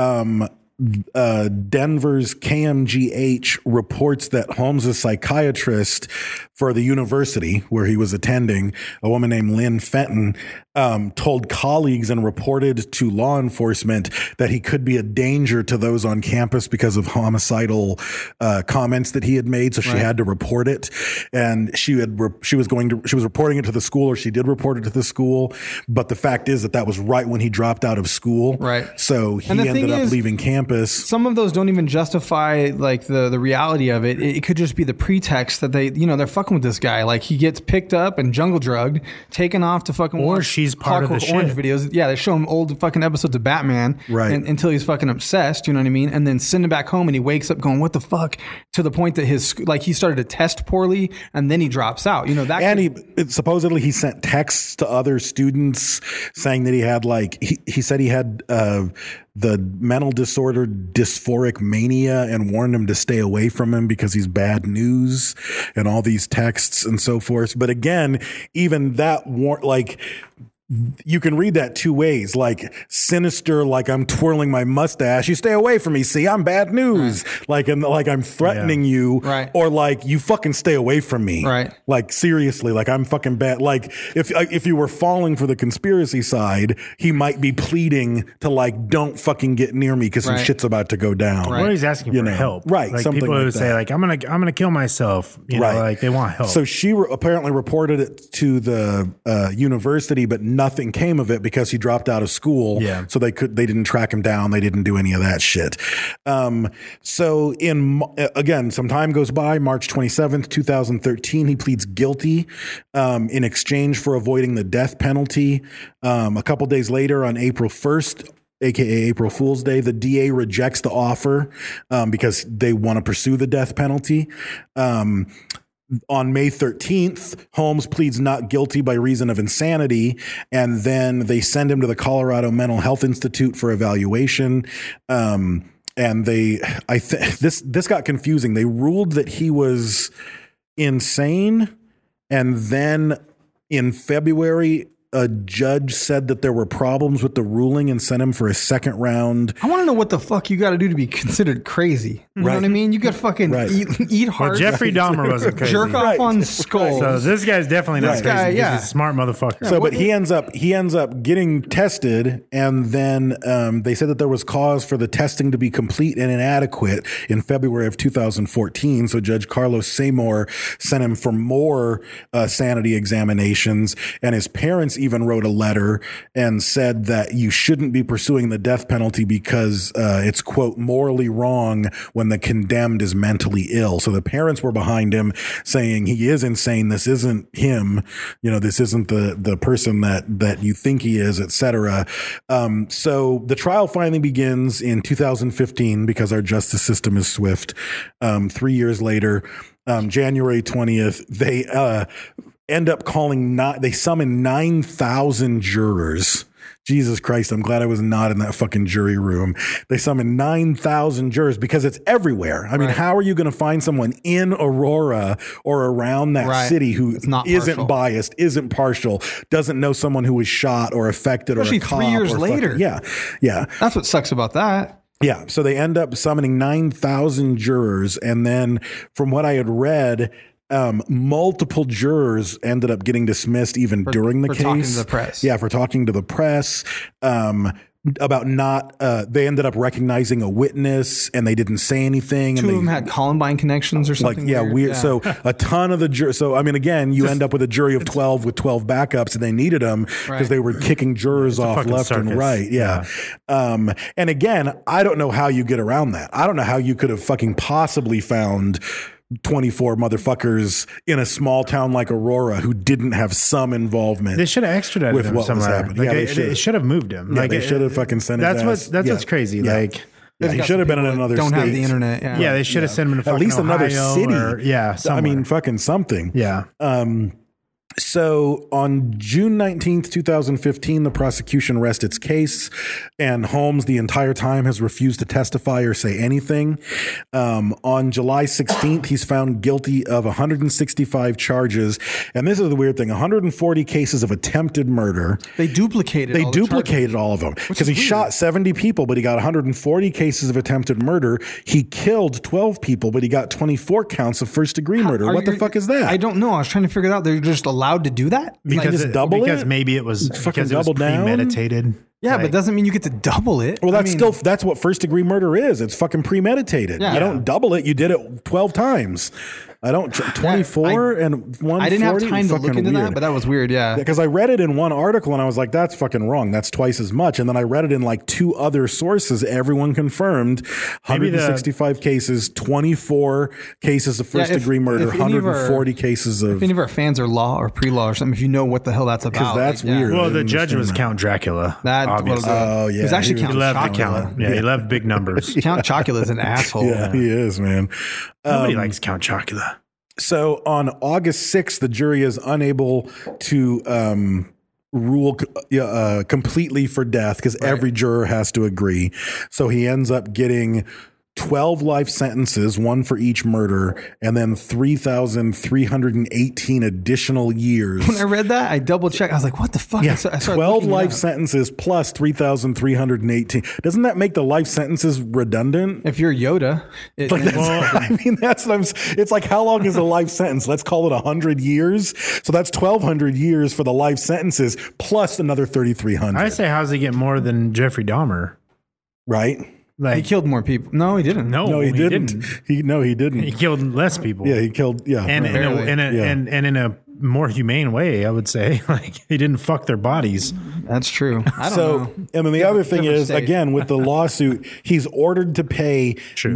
Denver's KMGH reports that Holmes' psychiatrist for the university where he was attending, a woman named Lynn Fenton, told colleagues and reported to law enforcement that he could be a danger to those on campus because of homicidal comments that he had made. So she had to report it, and she was reporting it to the school, or she did report it to the school. But the fact is that was right when he dropped out of school. Right. So he ended up leaving campus. Some of those don't even justify like the reality of it. It could just be the pretext that they're fucking with this guy. Like he gets picked up and jungle drugged, taken off to fucking or watch she's part of the Orange shit. videos. Yeah, they show him old fucking episodes of Batman, right? Until he's fucking obsessed. You know what I mean? And then send him back home, and he wakes up going, "What the fuck?" To the point that he started to test poorly, and then he drops out. You know that. And supposedly he sent texts to other students saying that he had he said he had the mental disorder dysphoric mania and warned him to stay away from him because he's bad news, and all these texts and so forth. But again, even that you can read that two ways, like sinister, like I'm twirling my mustache. You stay away from me. See, I'm bad news. Right. Like I'm threatening you, right? Or like you fucking stay away from me, right? Like seriously, like I'm fucking bad. Like if you were falling for the conspiracy side, he might be pleading to like don't fucking get near me because some shit's about to go down. Right. Or he's asking for help, right? Like something people like who that. say like I'm gonna kill myself, you know, like they want help. So she apparently reported it to the university, but nothing came of it because he dropped out of school. Yeah. So they didn't track him down. They didn't do any of that shit. So again, some time goes by, March 27th, 2013, he pleads guilty, in exchange for avoiding the death penalty. A couple days later on April 1st, aka April Fool's Day, the DA rejects the offer, because they want to pursue the death penalty. On May 13th, Holmes pleads not guilty by reason of insanity, and then they send him to the Colorado Mental Health Institute for evaluation. And this got confusing. They ruled that he was insane, and then in February a judge said that there were problems with the ruling and sent him for a second round. I want to know what the fuck you got to do to be considered crazy. You know what I mean? You got to fucking eat hard. Well, Jeffrey Dahmer wasn't crazy. Jerk off on skulls. So this guy's definitely not crazy. He's a smart motherfucker. So, but he ends up getting tested, and then they said that there was cause for the testing to be complete and inadequate in February of 2014. So Judge Carlos Seymour sent him for more sanity examinations, and his parents even wrote a letter and said that you shouldn't be pursuing the death penalty because it's, quote, morally wrong when the condemned is mentally ill. So the parents were behind him saying he is insane. This isn't him. You know, this isn't the person that you think he is, etc. So the trial finally begins in 2015 because our justice system is swift. 3 years later, January 20th, they end up they summon 9,000 jurors. Jesus Christ, I'm glad I was not in that fucking jury room. They summoned 9,000 jurors because it's everywhere. I mean, how are you going to find someone in Aurora or around that city who isn't biased, isn't partial, doesn't know someone who was shot or affected, especially or a cop 3 years or later? Yeah. That's what sucks about that. Yeah. So they end up summoning 9,000 jurors. And then from what I had read, multiple jurors ended up getting dismissed even during the case. For talking to the press. Yeah, for talking to the press. About not, they ended up recognizing a witness and they didn't say anything. Two of them had Columbine connections or something. Weird. Yeah. So a ton of the jurors. So, I mean, again, you end up with a jury of 12 with 12 backups, and they needed them because they were kicking jurors off left and right. Yeah. And again, I don't know how you get around that. I don't know how you could have fucking possibly found 24 motherfuckers in a small town like Aurora who didn't have some involvement. They should have extradited with him what somewhere. was happening. They should have moved him. Yeah, they should have fucking sent his ass. That's what's crazy. Yeah. Like, he should have been in another state. Don't have the internet. Yeah, they should have sent him to at least another Ohio city. Somewhere. I mean, fucking something. Yeah. So on June 19th, 2015, the prosecution rests its case, and Holmes the entire time has refused to testify or say anything. On July 16th, he's found guilty of 165 charges. And this is the weird thing, 140 cases of attempted murder. They duplicated all of them because he shot 70 people, but he got 140 cases of attempted murder. He killed 12 people, but he got 24 counts of first-degree murder. What the fuck is that? I don't know. I was trying to figure it out. They're just allowed to do that because maybe it was premeditated. Yeah, but doesn't mean you get to double it. Well, that's what first degree murder is. It's fucking premeditated. Yeah. You don't double it. You did it 12 times. I don't 24 and 140. I didn't have time to look into that, but that was weird. Yeah, because I read it in one article and I was like, "That's fucking wrong. That's twice as much." And then I read it in like two other sources. Everyone confirmed 165 cases, 24 cases of first degree murder, 140 cases of. If any of our fans are law or pre-law or something, if you know what the hell that's about, because that's weird. Well, the judge was Count Dracula. Obviously. Oh yeah, he was actually Count Chocula. Yeah, he loved big numbers. Count Chocula is an asshole. Yeah, he is, man. Nobody likes Count Chocula. So on August 6th, the jury is unable to rule completely for death because every juror has to agree. So he ends up getting 12 life sentences, one for each murder, and then 3,318 additional years. When I read that, I double checked. I was like, what the fuck? Yeah, 12 life sentences plus 3,318. Doesn't that make the life sentences redundant? If you're Yoda. I mean, that's what it's like, how long is a life sentence? Let's call it 100 years. So that's 1,200 years for the life sentences plus another 3,300. I say, how's he get more than Jeffrey Dahmer? Right? He killed more people. No, he didn't. No, he didn't. He didn't. He killed less people. Yeah, he killed. Yeah, and in a more humane way, I would say. Like, he didn't fuck their bodies. That's true. I don't know. And then the other thing is, again, with the lawsuit, he's ordered to pay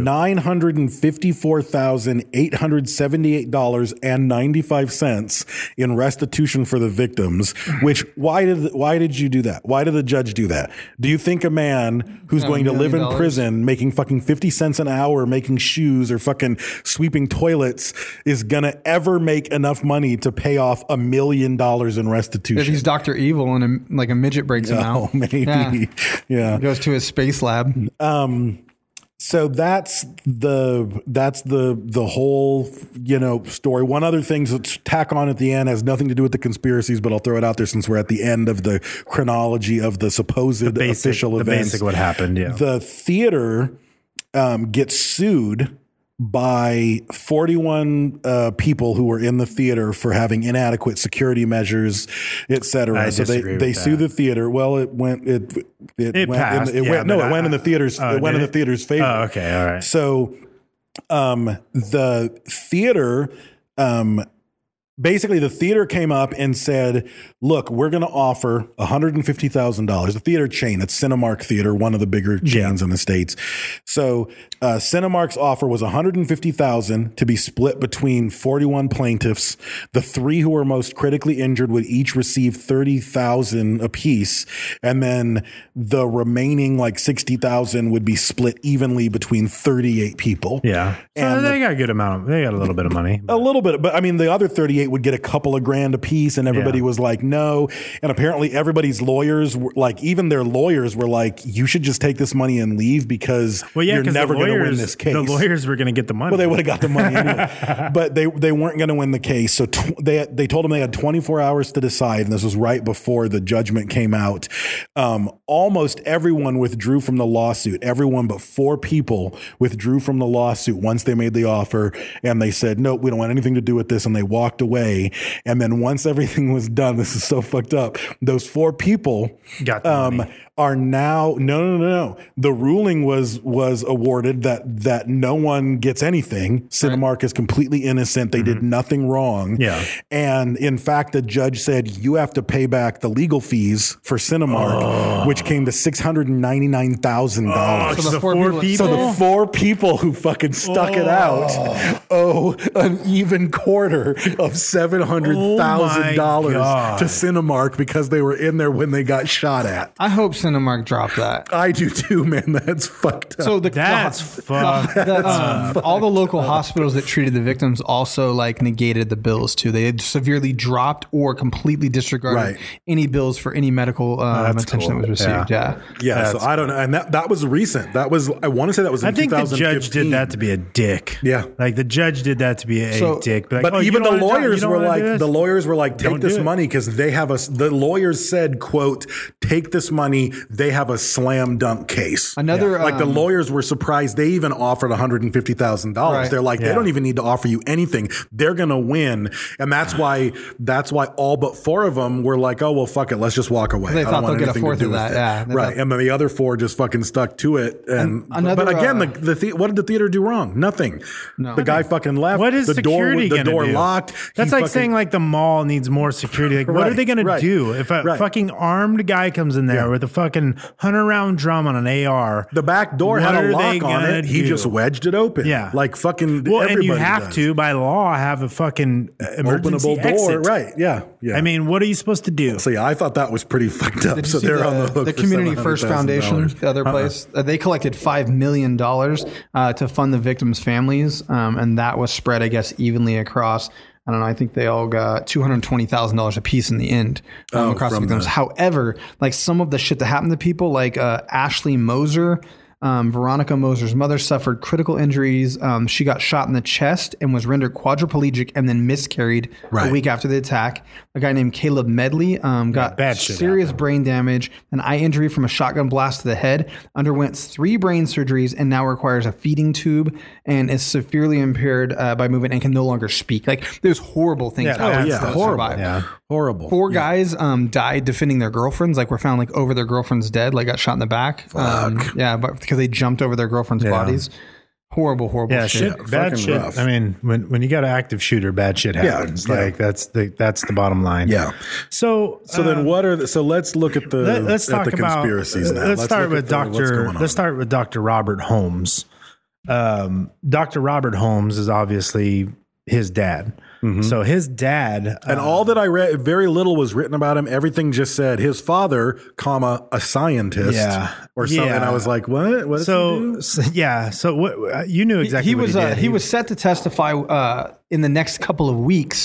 $954,878.95 in restitution for the victims. Which why did you do that? Why did the judge do that? Do you think a man who's going to live in prison, making fucking 50 cents an hour, making shoes or fucking sweeping toilets, is gonna ever make enough money to pay off $1 million in restitution? If he's Dr. Evil and a midget breaks him out. Maybe. Yeah. He goes to his space lab. So that's the whole, story. One other thing to tack on at the end has nothing to do with the conspiracies, but I'll throw it out there since we're at the end of the chronology of the supposed official events. Basic what happened, yeah. The theater gets sued by 41 people who were in the theater for having inadequate security measures, et cetera. So they sue the theater. Well, it went in the theater's in the theater's favor. Oh, okay, all right. So the theater basically, the theater came up and said, look, we're going to offer $150,000. The theater chain, it's Cinemark Theater, one of the bigger chains in the States. So Cinemark's offer was $150,000 to be split between 41 plaintiffs. The 3 who were most critically injured would each receive $30,000 apiece. And then the remaining $60,000 would be split evenly between 38 people. Yeah. So they got a good amount. They got a little bit of money. A little bit. But I mean, the other 38 would get a couple of grand a piece, and everybody was like, no. And apparently everybody's lawyers were even their lawyers were like, you should just take this money and leave because you're never going to win this case. The lawyers were going to get the money. Well, they would have got the money anyway, but they weren't going to win the case. So they told them they had 24 hours to decide. And this was right before the judgment came out. Almost everyone withdrew from the lawsuit. Everyone but 4 people withdrew from the lawsuit once they made the offer. And they said, nope, we don't want anything to do with this. And they walked away. And then once everything was done, this is so fucked up. Those 4 people got the money. Are now no. The ruling was awarded that no one gets anything. Cinemark is completely innocent. They did nothing wrong. Yeah. And in fact, the judge said you have to pay back the legal fees for Cinemark, which came to $699,000. So the 4 people? So the 4 people who fucking stuck it out owe an even quarter of $700,000 to Cinemark because they were in there when they got shot at. I hope Cinemark dropped that. I do too, man. That's fucked up. So That's fucked up. All the local hospitals that treated the victims also negated the bills too. They had severely dropped or completely disregarded any bills for any medical attention that was received. Yeah. So I don't know. And that was recent. That was, I want to say that was in 2015. I think the judge did that to be a dick. Yeah. The judge did that to be a dick. But even the lawyers were like, take this money because the lawyers said, quote, take this money. They have a slam dunk case. Another the lawyers were surprised. They even offered $150,000. Right. They're like, they don't even need to offer you anything. They're going to win. And that's why all but 4 of them were like, oh, well, fuck it. Let's just walk away. They thought they'll get a fourth of that. Yeah. Right. And then the other 4 just fucking stuck to it. But again, what did the theater do wrong? Nothing. No. The guy fucking left. What is the security door do? Locked. That's saying the mall needs more security. What are they going to do if a fucking armed guy comes in there with a fucking 100-round drum on an AR? The back door had a lock on it. He just wedged it open. Yeah. Fucking everybody and you have does. to, by law, have a fucking emergency openable exit. door. Right. Yeah. I mean, what are you supposed to do? So I thought that was pretty fucked up. So they're on the hook the for Community First Foundation, the other place, they collected $5 million to fund the victims' families. And that was spread, I guess, evenly across. I don't know. I think they all got $220,000 a piece in the end across the victims. However, some of the shit that happened to people, Ashley Moser, Veronica Moser's mother suffered critical injuries. She got shot in the chest and was rendered quadriplegic and then miscarried a week after the attack. A guy named Caleb Medley got serious brain damage, an eye injury from a shotgun blast to the head, underwent 3 brain surgeries, and now requires a feeding tube and is severely impaired by movement and can no longer speak. There's horrible things happening. Horrible. Yeah. Horrible. 4 guys died defending their girlfriends. Were found over their girlfriends dead. Got shot in the back. But because they jumped over their girlfriends' bodies. Horrible shit. Bad shit. Rough. I mean, when you got an active shooter, bad shit happens. That's the bottom line. Yeah. So then what are let's look at the let's talk about conspiracies now. Let's start with Dr. Robert Holmes. Dr. Robert Holmes is obviously his dad. So his dad, And all that I read, very little was written about him. Everything just said his father, comma, a scientist, or something. Yeah. And I was like, what? What does he do? So what you knew exactly he what was he did. he was set to testify in the next couple of weeks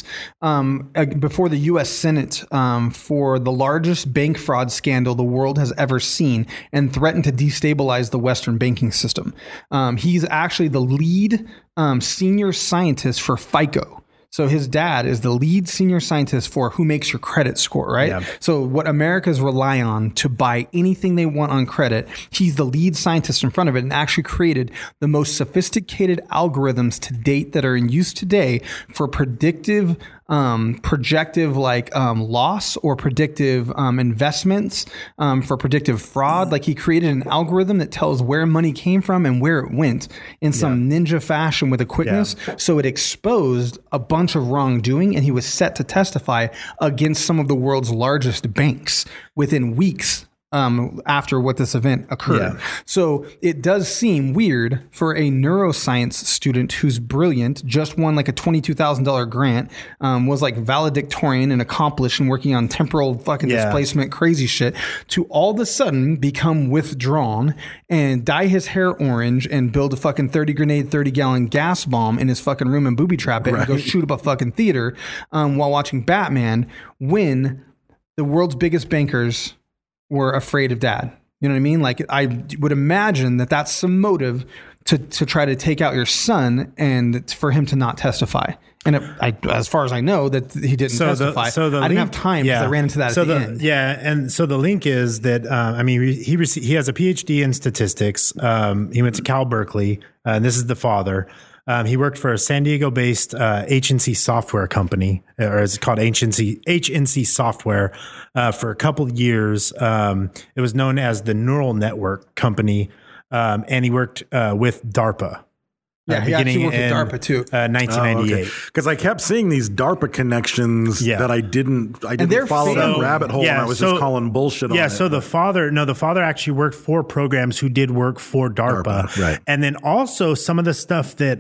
before the U.S. Senate for the largest bank fraud scandal the world has ever seen, and threatened to destabilize the Western banking system. He's actually the lead senior scientist for FICO. So his dad is the lead senior scientist for who makes your credit score, right? Yeah. So what Americans rely on to buy anything they want on credit, he's the lead scientist in front of it, and actually created the most sophisticated algorithms to date that are in use today for predictive projective loss or predictive investments, for predictive fraud. Like, he created an algorithm that tells where money came from and where it went in some ninja fashion with a quickness. So it exposed a bunch of wrongdoing, and he was set to testify against some of the world's largest banks within weeks after what this event occurred. Yeah. So it does seem weird for a neuroscience student who's brilliant, just won like a $22,000 grant, was like valedictorian and accomplished and working on temporal fucking displacement, crazy shit, to all of a sudden become withdrawn and dye his hair orange and build a fucking 30 grenade, 30 gallon gas bomb in his fucking room and booby trap it and go shoot up a fucking theater while watching Batman, when the world's biggest bankers were afraid of dad. You know what I mean? Like, I would imagine that that's some motive to try to take out your son and for him to not testify. And as far as I know, that he didn't testify. I didn't have time because I ran into that at the end. Yeah, and so the link is that he has a PhD in statistics. He went to Cal Berkeley, and this is the father. He worked for a San Diego-based HNC software company, or it's called HNC Software, for a couple of years. It was known as the Neural Network Company, and he worked with DARPA. Yeah, he actually worked with DARPA too. 1998. Because I kept seeing these DARPA connections that I didn't follow that rabbit hole, and I was just calling bullshit on it. Yeah, so the father actually worked for programs who did work for DARPA. Right. And then also some of the stuff that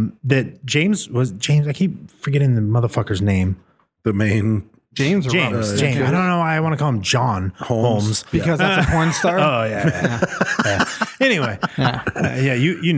James, I keep forgetting the motherfucker's name. The main... James. I don't know why I want to call him John Holmes. Because that's a porn star? Oh, yeah. Anyway. You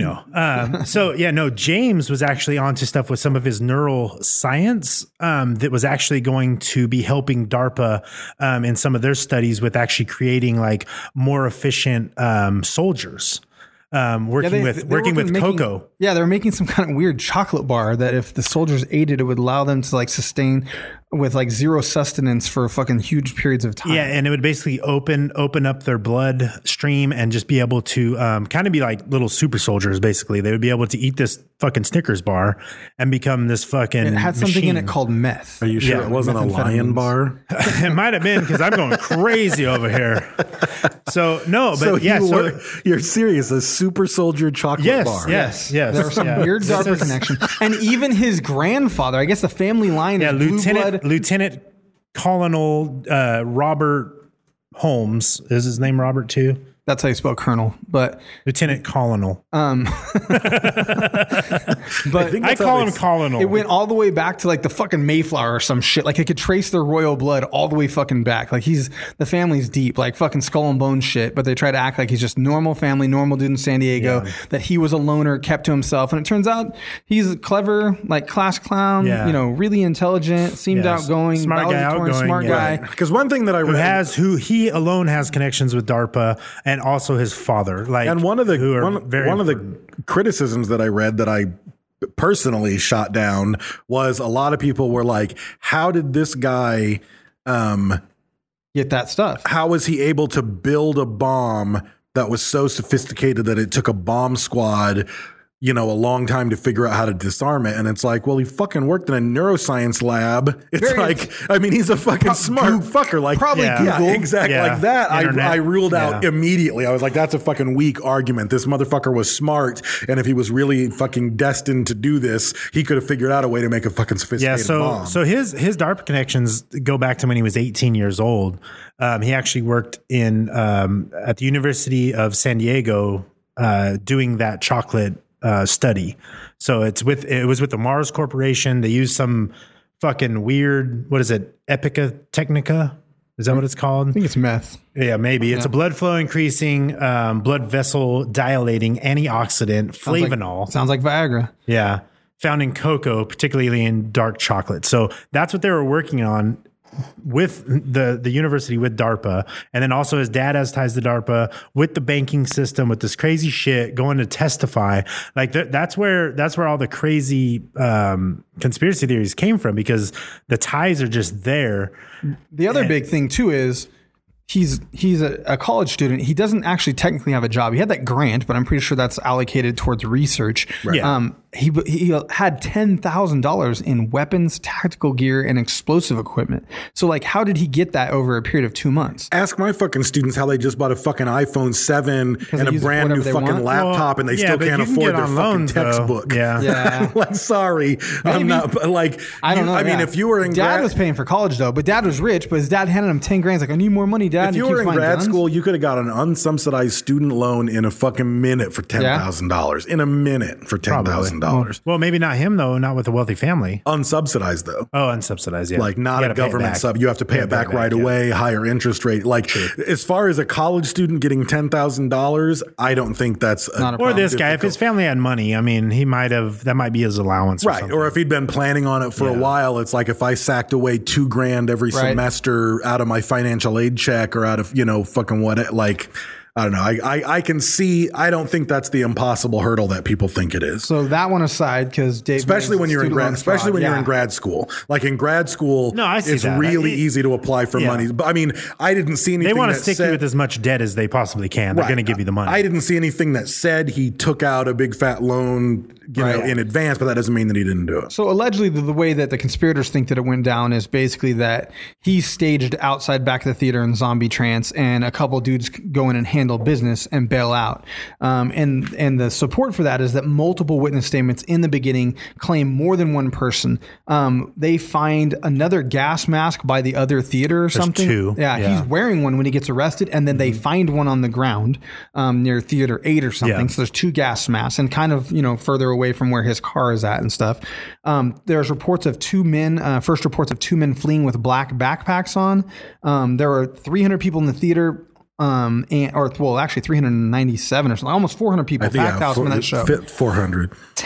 know. James was actually onto stuff with some of his neural science that was actually going to be helping DARPA in some of their studies with actually creating like more efficient soldiers. Working with cocoa. Yeah, they were making some kind of weird chocolate bar that if the soldiers ate it, it would allow them to like sustain with like zero sustenance for fucking huge periods of time. Yeah, and it would basically open up their blood stream and just be able to kind of be like little super soldiers. Basically, they would be able to eat this fucking Snickers bar and become this fucking. It had something machine in it called meth. Are you sure it wasn't a lion bar? It might have been, because I'm going crazy over here. So no, but you're serious? A super soldier chocolate bar? Yes. There was some weird DARPA connection, and even his grandfather, I guess the family line, is Lieutenant Colonel Robert Holmes. Is his name Robert too? That's how you spell colonel, but Lieutenant Colonel. But I call him Colonel. It went all the way back to like the fucking Mayflower or some shit. Like, it could trace their royal blood all the way fucking back. Like, the family's deep, like fucking skull and bone shit. But they try to act like he's just normal family, normal dude in San Diego. Yeah. That he was a loner, kept to himself, and it turns out he's a clever, like class clown. Yeah. You know, really intelligent, seemed outgoing, smart guy. Because one thing that I read, who he alone has connections with DARPA. And also his father, and one of the criticisms that I read that I personally shot down was a lot of people were like, "How did this guy get that stuff? How was he able to build a bomb that was so sophisticated that it took a bomb squad, a long time to figure out how to disarm it?" And it's like, well, he fucking worked in a neuroscience lab. It's he's a fucking smart fucker. Like, probably Google. Yeah, exactly. Like that, I ruled out immediately. I was like, that's a fucking weak argument. This motherfucker was smart, and if he was really fucking destined to do this, he could have figured out a way to make a fucking sophisticated bomb. So his DARPA connections go back to when he was 18 years old. He actually worked in at the University of San Diego doing that chocolate study. So it was with the Mars Corporation. They used some fucking weird, what is it, Epica Technica? Is that what it's called? I think it's meth. Yeah, maybe. It's a blood flow increasing, blood vessel dilating antioxidant, flavanol. Sounds like Viagra. Yeah. Found in cocoa, particularly in dark chocolate. So that's what they were working on with the university, with DARPA. And then also his dad has ties to DARPA with the banking system, with this crazy shit, going to testify. Like that's where all the crazy conspiracy theories came from, because the ties are just there. The other big thing too is he's a college student. He doesn't actually technically have a job. He had that grant, but I'm pretty sure that's allocated towards research. Right. Yeah. He had $10,000 in weapons, tactical gear, and explosive equipment. So, like, how did he get that over a period of 2 months? Ask my fucking students how they just bought a fucking iPhone 7 and a brand new fucking laptop, and they still can't afford their fucking textbook. Though. Yeah. Like, sorry. Maybe. I'm not, like, I don't know. I mean, if you were in Dad was paying for college, though, but Dad was rich, but his dad handed him 10 grand. He's like, I need more money, Dad. If you were in grad school, you could have got an unsubsidized student loan in a fucking minute for $10,000. In a minute for $10,000. Well, maybe not him, though, not with a wealthy family. Unsubsidized, though. Oh, unsubsidized, yeah. Like, not a government sub. You have to pay it back right away, higher interest rate. Like, as far as a college student getting $10,000, I don't think that's not a problem. Or this guy, if his family had money, I mean, that might be his allowance. Right. Or if he'd been planning on it for a while, it's like if I sacked away $2,000 every semester out of my financial aid check or out of, fucking what, like, I don't know. I can see. I don't think that's the impossible hurdle that people think it is. So that one aside, because especially when you're in grad school. Like in grad school, it's really easy to apply for money. But I mean, I didn't see anything. They want to stick you with as much debt as they possibly can. They're going to give you the money. I didn't see anything that said he took out a big fat loan, in advance, but that doesn't mean that he didn't do it. So allegedly, the way that the conspirators think that it went down is basically that he staged outside back of the theater in zombie trance, and a couple dudes go in and handle business and bail out. And the support for that is that multiple witness statements in the beginning claim more than one person. They find another gas mask by the other theater or something. Two. Yeah, he's wearing one when he gets arrested, and then they find one on the ground near Theater 8 or something. So there's two gas masks, and kind of further away from where his car is at and stuff. There's reports of two men fleeing with black backpacks on. There were 300 people in the theater. Actually 397 or something, almost 400 people packed house from that show. 400.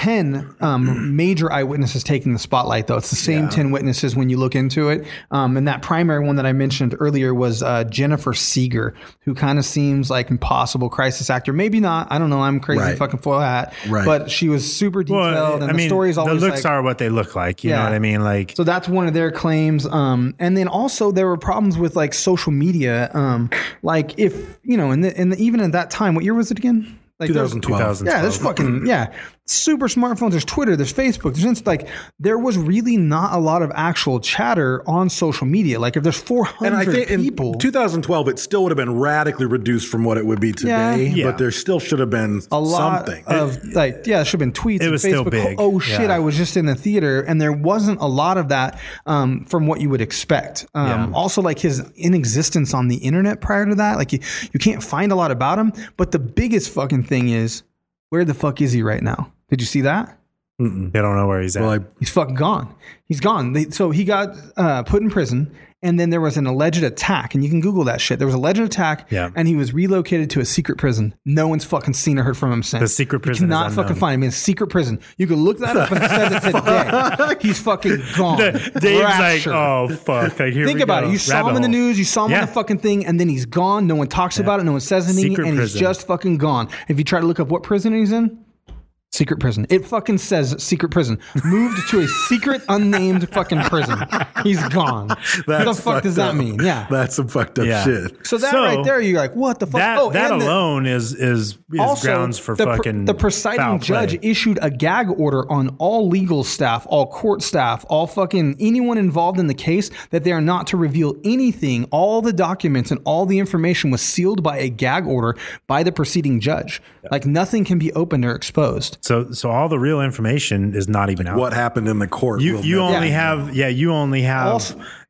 10 major eyewitnesses taking the spotlight, though. It's the same 10 witnesses when you look into it. And that primary one that I mentioned earlier was Jennifer Seeger, who kind of seems like impossible crisis actor. Maybe not. I don't know. I'm crazy fucking foil hat. Right. But she was super detailed, and the story's always the looks are what they look like. You know what I mean? Like, so that's one of their claims. And then also there were problems with like social media. Like if even at that time, what year was it again? Like 2012. Yeah, there's fucking super smartphones. There's Twitter. There's Facebook. There was really not a lot of actual chatter on social media. Like if there's 400 and I think people, in 2012, it still would have been radically reduced from what it would be today. Yeah. But there still should have been a lot something. Of there should have been tweets. It was Facebook. still big. Oh shit! I was just in the theater, and there wasn't a lot of that from what you would expect. Also, like his inexistence on the internet prior to that, like you can't find a lot about him. But the biggest fucking thing is, where the fuck is he right now? Did you see that? They don't know where he's at. He's fucking gone. He's gone. So he got put in prison, and then there was an alleged attack, and you can Google that shit. There was an alleged attack, and he was relocated to a secret prison. No one's fucking seen or heard from him since. The secret prison you cannot fucking find him in a secret prison. You can look that up and it says it today. He's fucking gone. Dave's like, oh fuck. Like, Think about it. You saw him in the news. You saw him on the fucking thing, and then he's gone. No one talks about it. No one says anything, Secret and prison. he's just fucking gone. If you try to look up what prison he's in, secret prison. It fucking says secret prison. Moved to a secret unnamed fucking prison. He's gone. What the fuck does that mean? Yeah. That's some fucked up shit. So that right there, you're like, what the fuck? That alone is also grounds for fucking the presiding judge issued a gag order on all legal staff, all court staff, all fucking anyone involved in the case that they are not to reveal anything. All the documents and all the information was sealed by a gag order by the preceding judge. Like nothing can be opened or exposed. So all the real information is not even out. What happened in the court? You only have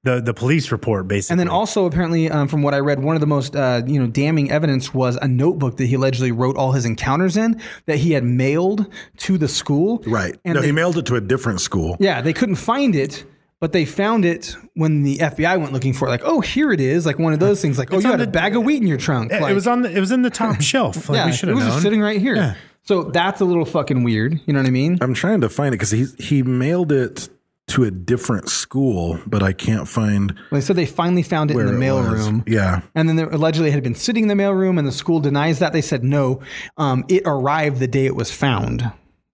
the police report, basically. And then also, apparently, from what I read, one of the most damning evidence was a notebook that he allegedly wrote all his encounters in that he had mailed to the school. Right. And No, he mailed it to a different school. Yeah, they couldn't find it, but they found it when the FBI went looking for it. Like, oh, here it is. Like one of those things. Like, oh, you had a bag of wheat in your trunk. It Like, was in the top shelf. Like, yeah, we should it have was known. just sitting right here. Yeah. So that's a little fucking weird. You know what I mean? I'm trying to find it because he mailed it to a different school, but I can't find. Well, they said they finally found it in where the it was. mailroom. Yeah. And then allegedly it had been sitting in the mailroom, and the school denies that. They said no. It arrived the day it was found.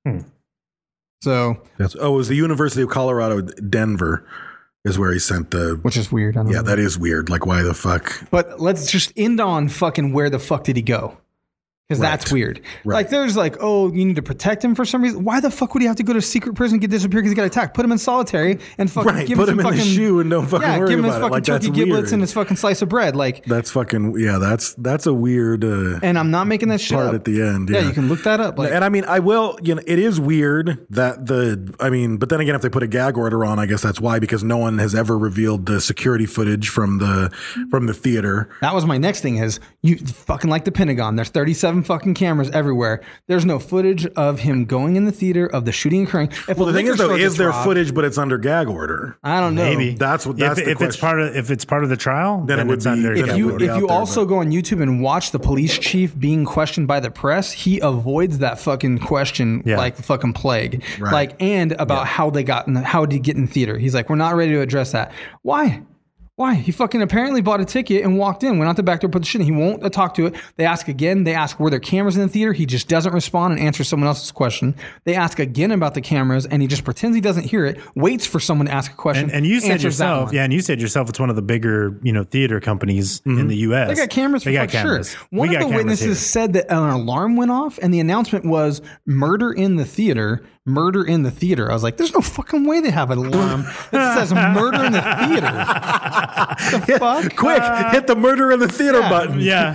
So It was the University of Colorado, Denver, is where he sent the. which is weird. I don't know. That is weird. Like, why the fuck? But let's just end on fucking where the fuck did he go? Because that's weird. Right. Like, there's like, oh, you need to protect him for some reason. Why the fuck would he have to go to a secret prison and get disappeared because he got attacked? Put him in solitary and fucking Right, give put him him some in the fucking shoe and don't fucking worry give him his about it. fucking Like, that's turkey giblets weird. and his fucking slice of bread. Like, That's fucking that's a weird. and I'm not making that shit part up. at the end. Yeah, you can look that up. Like, And I mean, I will. It is weird that but then again, if they put a gag order on, I guess that's why, because no one has ever revealed the security footage from the theater. that was my next thing is you fucking like the Pentagon. There's 37 fucking cameras everywhere. There's no footage of him going in the theater, of the shooting occurring. If Well, a the thing liquor is, though, store is gets there robbed- footage, but it's under gag order? I don't know. Maybe That's the if it's question. if it's part of the trial, Then it would it's be- under. then If it you would be if out you there, also go on YouTube and watch the police chief being questioned by the press, he avoids that fucking question like the fucking plague. Right. Like, and about how they got how did he get in theater? He's like, we're not ready to address that. Why? Why? He fucking apparently bought a ticket and walked in, went out the back door, put the shit in. He won't talk to it. They ask again. They ask, were there cameras in the theater? He just doesn't respond and answers someone else's question. They ask again about the cameras, and he just pretends he doesn't hear it, waits for someone to ask a question. And you said answers that yourself, one. and you said yourself, it's one of the bigger, theater companies in the U.S. They got cameras for They got fuck cameras. sure. We One got of the cameras witnesses here. said that an alarm went off, and the announcement was murder in the theater. Murder in the theater. I was like, there's no fucking way they have an alarm that says murder in the theater. The fuck? Quick, hit the murder in the theater button. Yeah.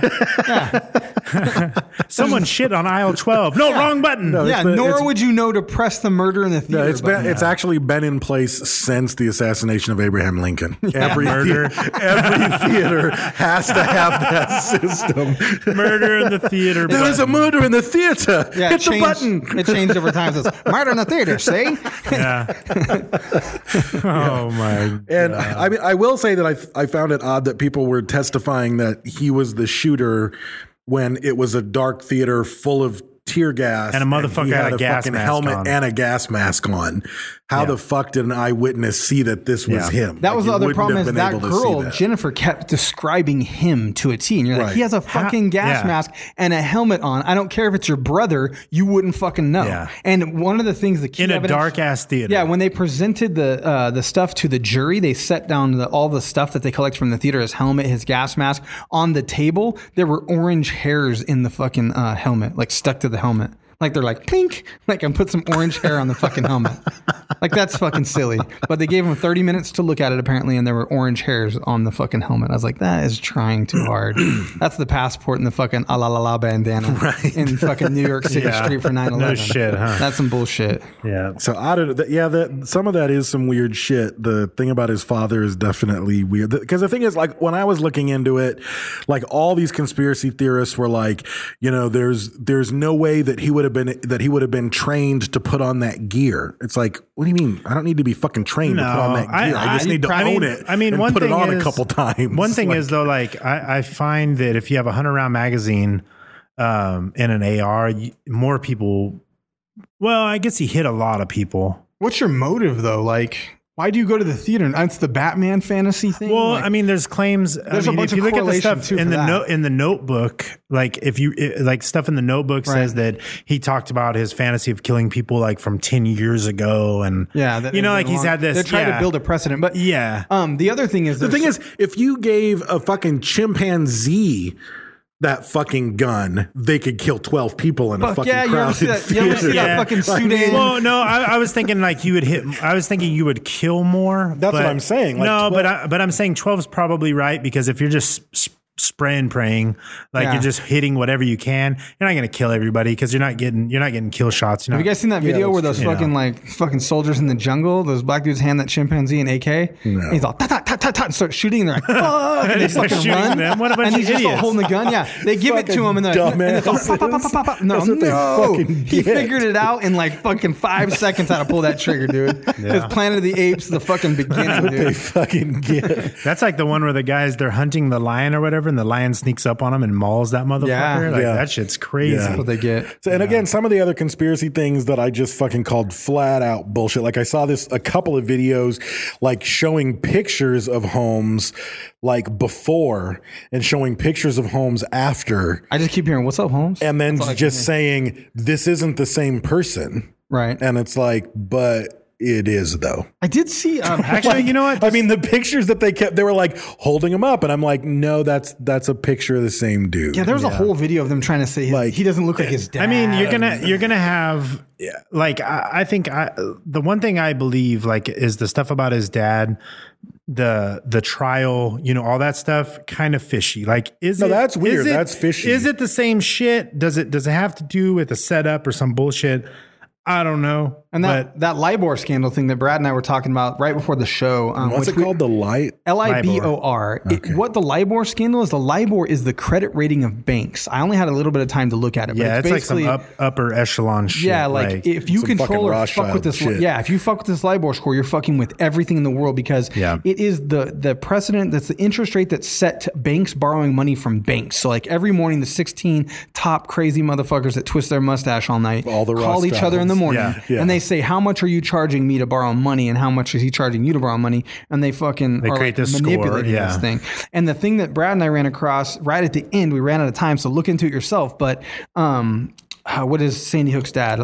Someone shit on aisle 12. No, wrong button. No, Yeah, nor would you know to press the murder in the theater. No, it's actually been in place since the assassination of Abraham Lincoln. Every Murder. every theater has to have that system. Murder in the theater. There is a murder in the theater. Yeah, Hit the button. It changed over time. It says murder in the theater. See? Yeah. Oh my. And I mean, I will say that I found it odd that people were testifying that he was the shooter when it was a dark theater full of tear gas And a motherfucker he had a gas fucking mask helmet on. and a gas mask on. How the fuck did an eyewitness see that this was him? That was the you other wouldn't problem have is been that able to see girl, that. Jennifer, kept describing him to a T. And you're like, Right. he has a fucking gas mask and a helmet on. I don't care if it's your brother, you wouldn't fucking know. Yeah. And one of the things, the key In a evidence- dark-ass theater. Yeah, when they presented the stuff to the jury, they set down all the stuff that they collect from the theater, his helmet, his gas mask. On the table, there were orange hairs in the fucking helmet, like stuck to the helmet. Like they're like pink, like and put some orange hair on the fucking helmet. Like that's fucking silly. But they gave him 30 minutes to look at it apparently, and there were orange hairs on the fucking helmet. I was like, that is trying too hard. That's the passport and the fucking a la la la bandana in fucking New York City Yeah. street for 9/11. No shit, huh? That's some bullshit. Yeah. So some of that is some weird shit. The thing about his father is definitely weird. Because the thing is, like, when I was looking into it, like all these conspiracy theorists were like, there's no way that he would have been trained to put on that gear. It's like, what do you mean? I don't need to be fucking trained to put on that gear. I just need to own it. I mean, and one put thing it on is, a couple times. One thing is though, like I find that if you have a 100-round magazine in an AR, more people. Well, I guess he hit a lot of people. What's your motive though? Like, why do you go to the theater? It's the Batman fantasy thing. Well, Like, I mean, there's claims. There's I a mean, bunch if you of look at the correlation, stuff too, in for the that. in the notebook, like if you like stuff in the notebook says that he talked about his fantasy of killing people like from 10 years ago, and yeah, like he's had this. They're trying to build a precedent, but yeah. The other thing is the thing is, if you gave a fucking chimpanzee that fucking gun, they could kill 12 people in a fucking yeah, you ever see crowded that? You ever see theater. that fucking Sudan? Well, no, I was thinking like you would hit. I was thinking you would kill more. That's what I'm saying. Like no, 12 but I'm saying 12 is probably right because if you're just spray and praying, like Yeah. you're just hitting whatever you can. You're not going to kill everybody because you're not getting kill shots. Have you guys seen that video where those that's true. fucking soldiers in the jungle, those black dudes hand that chimpanzee an AK? No. And he's all and start shooting, and they're like, fuck, and they They're fucking shooting run. them. What a bunch and of he's just all idiots. holding the gun. Yeah, they give it to him, and they're like, and it's all pop, pop, pop, pop, pop, pop. No, That's what they fucking he get. figured it out in like fucking 5 seconds how to pull that trigger, dude. It's Planet of the Apes, the fucking beginning, They dude. fucking get. That's like the one where the guys, they're hunting the lion or whatever, and the lion sneaks up on them and mauls that motherfucker. Yeah. Like, Yeah. that shit's crazy. Yeah. That's what they get. So, and again, some of the other conspiracy things that I just fucking called flat out bullshit. Like I saw a couple of videos like showing pictures of homes like before and showing pictures of homes after. I just keep hearing, "What's up, Holmes?" And then That's all I just can saying, this isn't the same person. Right. And it's like, but it is though. I did see. Actually, you know what? I mean, the pictures that they were like holding him up, and I'm like, no, that's a picture of the same dude. yeah, there's a whole video of them trying to say Like- he doesn't look like his dad. I mean, you're gonna have like I think the one thing I believe like is the stuff about his dad, the trial, all that stuff, kind of fishy. Like, that's weird. That's fishy. Is it the same shit? Does it have to do with a setup or some bullshit? I don't know. And that LIBOR scandal thing that Brad and I were talking about right before the show. What's it called? The light? LIBOR. What the LIBOR scandal is, the LIBOR is the credit rating of banks. I only had a little bit of time to look at it. But yeah, it's like some basically upper echelon shit. Yeah, like if you some control fucking or fuck Rothschild with this, shit. if you fuck with this LIBOR score, you're fucking with everything in the world because it is the precedent. That's the interest rate that's set to banks borrowing money from banks. So like every morning, the 16 top crazy motherfuckers that twist their mustache all night All the call each other in the morning Yeah. and they say, "How much are you charging me to borrow money, and how much is he charging you to borrow money?" And they fucking They are create like this score, manipulating yeah. this thing. And the thing that Brad and I ran across right at the end, we ran out of time, so look into it yourself. But what is Sandy Hook's dad?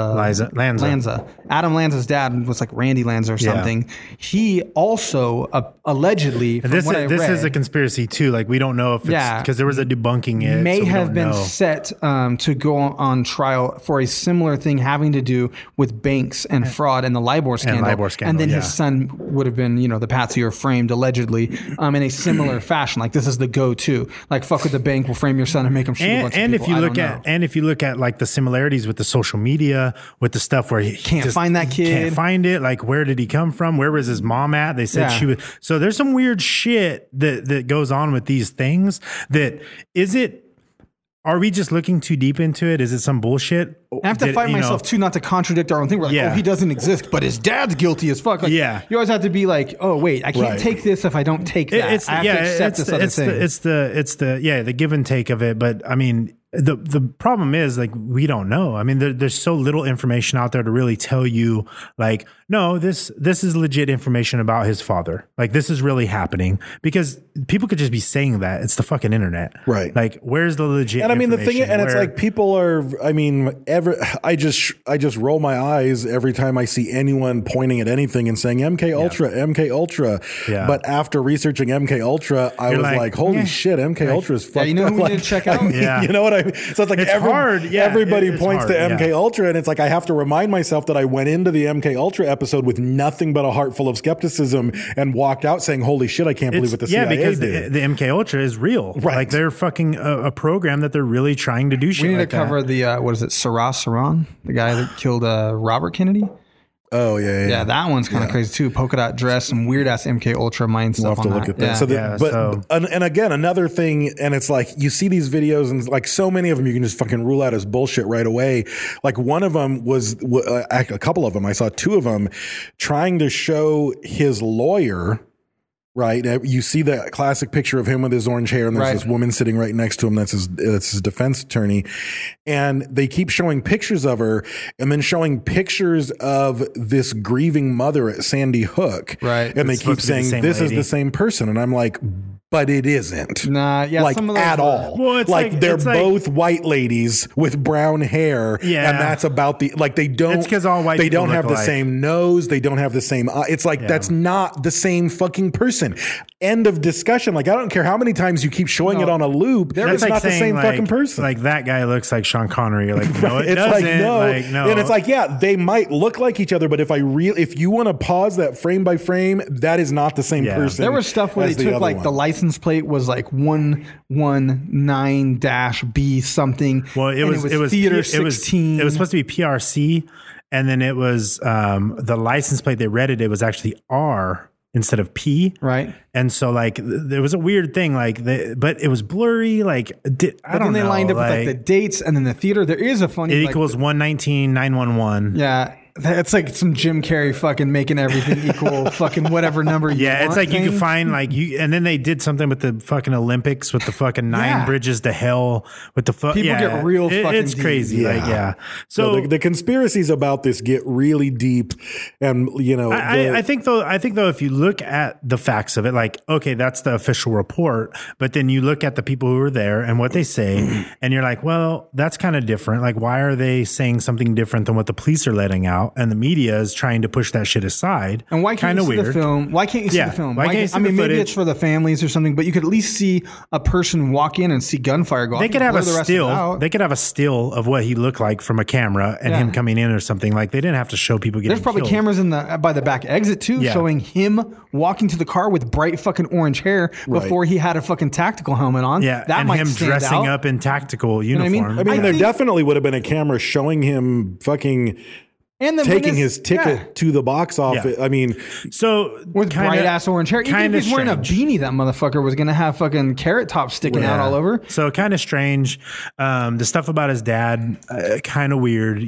Lanza. Adam Lanza's dad was like Randy Lanza or something. He also allegedly, from This what I is read, a conspiracy too. Like we don't know if it's because there was a debunking it. may so we have don't been know. set to go on trial for a similar thing having to do with banks and fraud and the LIBOR scandal. And then his son would have been, the patsy or framed allegedly in a similar fashion. Like this is the go-to. Like fuck with the bank, we'll frame your son and make him shoot a bunch of and people. if you look at like the similarities with the social media, with the stuff where he Can't just find that kid. can't find it. Like where did he come from? Where was his mom at? They said she was. So there's some weird shit that goes on with these things. Are we just looking too deep into it? Is it some bullshit? I have to fight myself too not to contradict our own thing. We're like, he doesn't exist, but his dad's guilty as fuck. Like, you always have to be like, oh wait, I can't take this if I don't take that. I have to accept this other thing. It's the give and take of it. But I mean, the problem is like we don't know. I mean, there's so little information out there to really tell you like, no, this is legit information about his father. Like this is really happening because people could just be saying that. It's the fucking internet, right? Like where's the legit? And I mean the thing, information? and it's like people are. I mean, I just roll my eyes every time I see anyone pointing at anything and saying MK Ultra, MK Ultra. Yeah. But after researching MK Ultra, I was like, holy shit, MK Ultra is fucked you know up. who we need to check out? You know what I mean? So it's like It's hard. Yeah, everybody it's points hard, to MK Ultra, and it's like I have to remind myself that I went into the MK Ultra episode with nothing but a heart full of skepticism and walked out saying, holy shit, I can't believe what the CIA because did. the MK Ultra is real. Right. Like they're fucking a program that they're really trying to do shit. We need like to cover the what is it, Saran, the guy that killed Robert Kennedy. Oh yeah. That one's kind of crazy too. Polka dot dress, some weird ass MK Ultra mind We'll stuff. have to look at that. And again, another thing, and it's like you see these videos, and like so many of them, you can just fucking rule out as bullshit right away. Like one of them was a couple of them. I saw two of them trying to show his lawyer. Right, you see the classic picture of him with his orange hair, and there's this woman sitting right next to him. That's his defense attorney, and they keep showing pictures of her, and then showing pictures of this grieving mother at Sandy Hook. Right, and they keep saying this is the same person, and I'm like, but it isn't. Nah, yeah, like some of those at all. Well, it's like they're it's both white ladies with brown hair. Yeah, and that's about they don't. It's because all white. They people don't have look the alike. same nose. They don't have the same. It's like that's not the same fucking person. End of discussion. Like I don't care how many times you keep showing it on a loop. It's like not the saying, same like, fucking person. Like that guy looks like Sean Connery. You're like, no, it it's doesn't. like no. And it's like they might look like each other, but if you want to pause that frame by frame, that is not the same person. There was stuff where as they the took other like one. the license plate was like 119-B something. Well, it was theater 16. It was supposed to be PRC, and then it was the license plate. They read it. It was actually R instead of P. Right. And so like there was a weird thing but it was blurry. Like I don't know. Then they lined up with like the dates and then the theater. There is a funny. It equals 119-911. Yeah. It's like some Jim Carrey fucking making everything equal fucking whatever number you want. It's like you can find like and then they did something with the fucking Olympics with the fucking 9 bridges to hell with the people get real fucking it's deep. crazy. So the conspiracies about this get really deep, and I think though if you look at the facts of it, like, okay, that's the official report, but then you look at the people who were there and what they say, and you're like, well, that's kind of different. Like, why are they saying something different than what the police are letting out? And the media is trying to push that shit aside. And why can't you see the film? Why can't you see the film? Maybe it's for the families or something, but you could at least see a person walk in and see gunfire go off. They could have a still. They could have a still of what he looked like from a camera and him coming in or something. Like, they didn't have to show people getting There's probably killed. cameras by the back exit too, showing him walking to the car with bright fucking orange hair before he had a fucking tactical helmet on. Yeah, that and might him stand dressing out. up in tactical uniform. I mean, there definitely would have been a camera showing him fucking and then taking his ticket to the box office. Yeah. I mean, so with bright ass orange hair. Even if he's wearing a beanie, that motherfucker was gonna have fucking carrot top sticking out all over. So kind of strange. The stuff about his dad, kind of weird.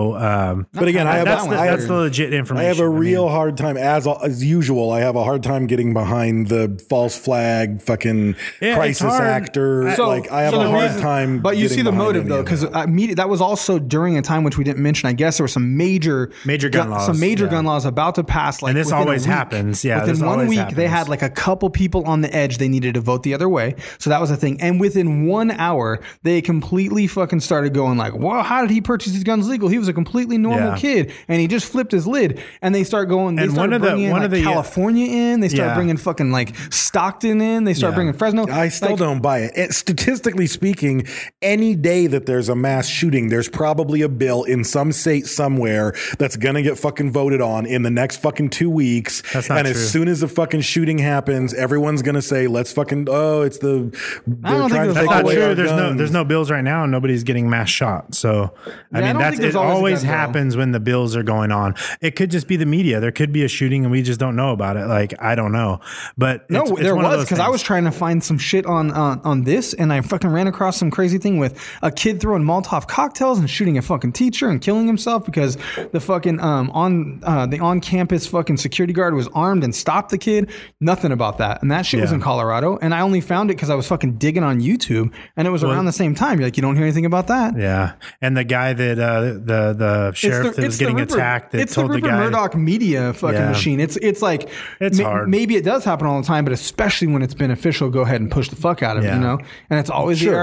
But again, that's the legit information. I have a real hard time, as usual. I have a hard time getting behind the false flag, fucking crisis actor. I have a hard time. But you see the motive though, because that was also during a time which we didn't mention. I guess there were some major gun laws. Some major gun laws about to pass. Like, and this always happens. Yeah, within 1 week, they had like a couple people on the edge. They needed to vote the other way. So that was a thing. And within 1 hour, they completely fucking started going like, "Well, how did he purchase his guns legal? He was a completely normal kid, and he just flipped his lid." And they start going. They started bringing California in. They start bringing fucking like Stockton in. They start bringing Fresno. I still don't buy it. Statistically speaking, any day that there's a mass shooting, there's probably a bill in some state somewhere that's gonna get fucking voted on in the next fucking 2 weeks. That's not and true. As soon as the fucking shooting happens, everyone's gonna say, "Let's fucking it's the." I don't think that's not true. There's no bills right now, and nobody's getting mass shot. So I mean, it always happens when the bills are going on. It could just be the media. There could be a shooting, and we just don't know about it. Like, I don't know, but there was, because I was trying to find some shit on this, and I fucking ran across some crazy thing with a kid throwing Molotov cocktails and shooting a fucking teacher and killing himself because the fucking the on campus fucking security guard was armed and stopped the kid. Nothing about that, and that shit was in Colorado, and I only found it because I was fucking digging on YouTube, and it was around the same time. You're like, you don't hear anything about that? Yeah, and the guy that the sheriff that was getting attacked, that told the guy, Murdoch media fucking machine. It's like it's hard. Maybe it does happen all the time, but especially when it's beneficial, go ahead and push the fuck out of it, And it's always the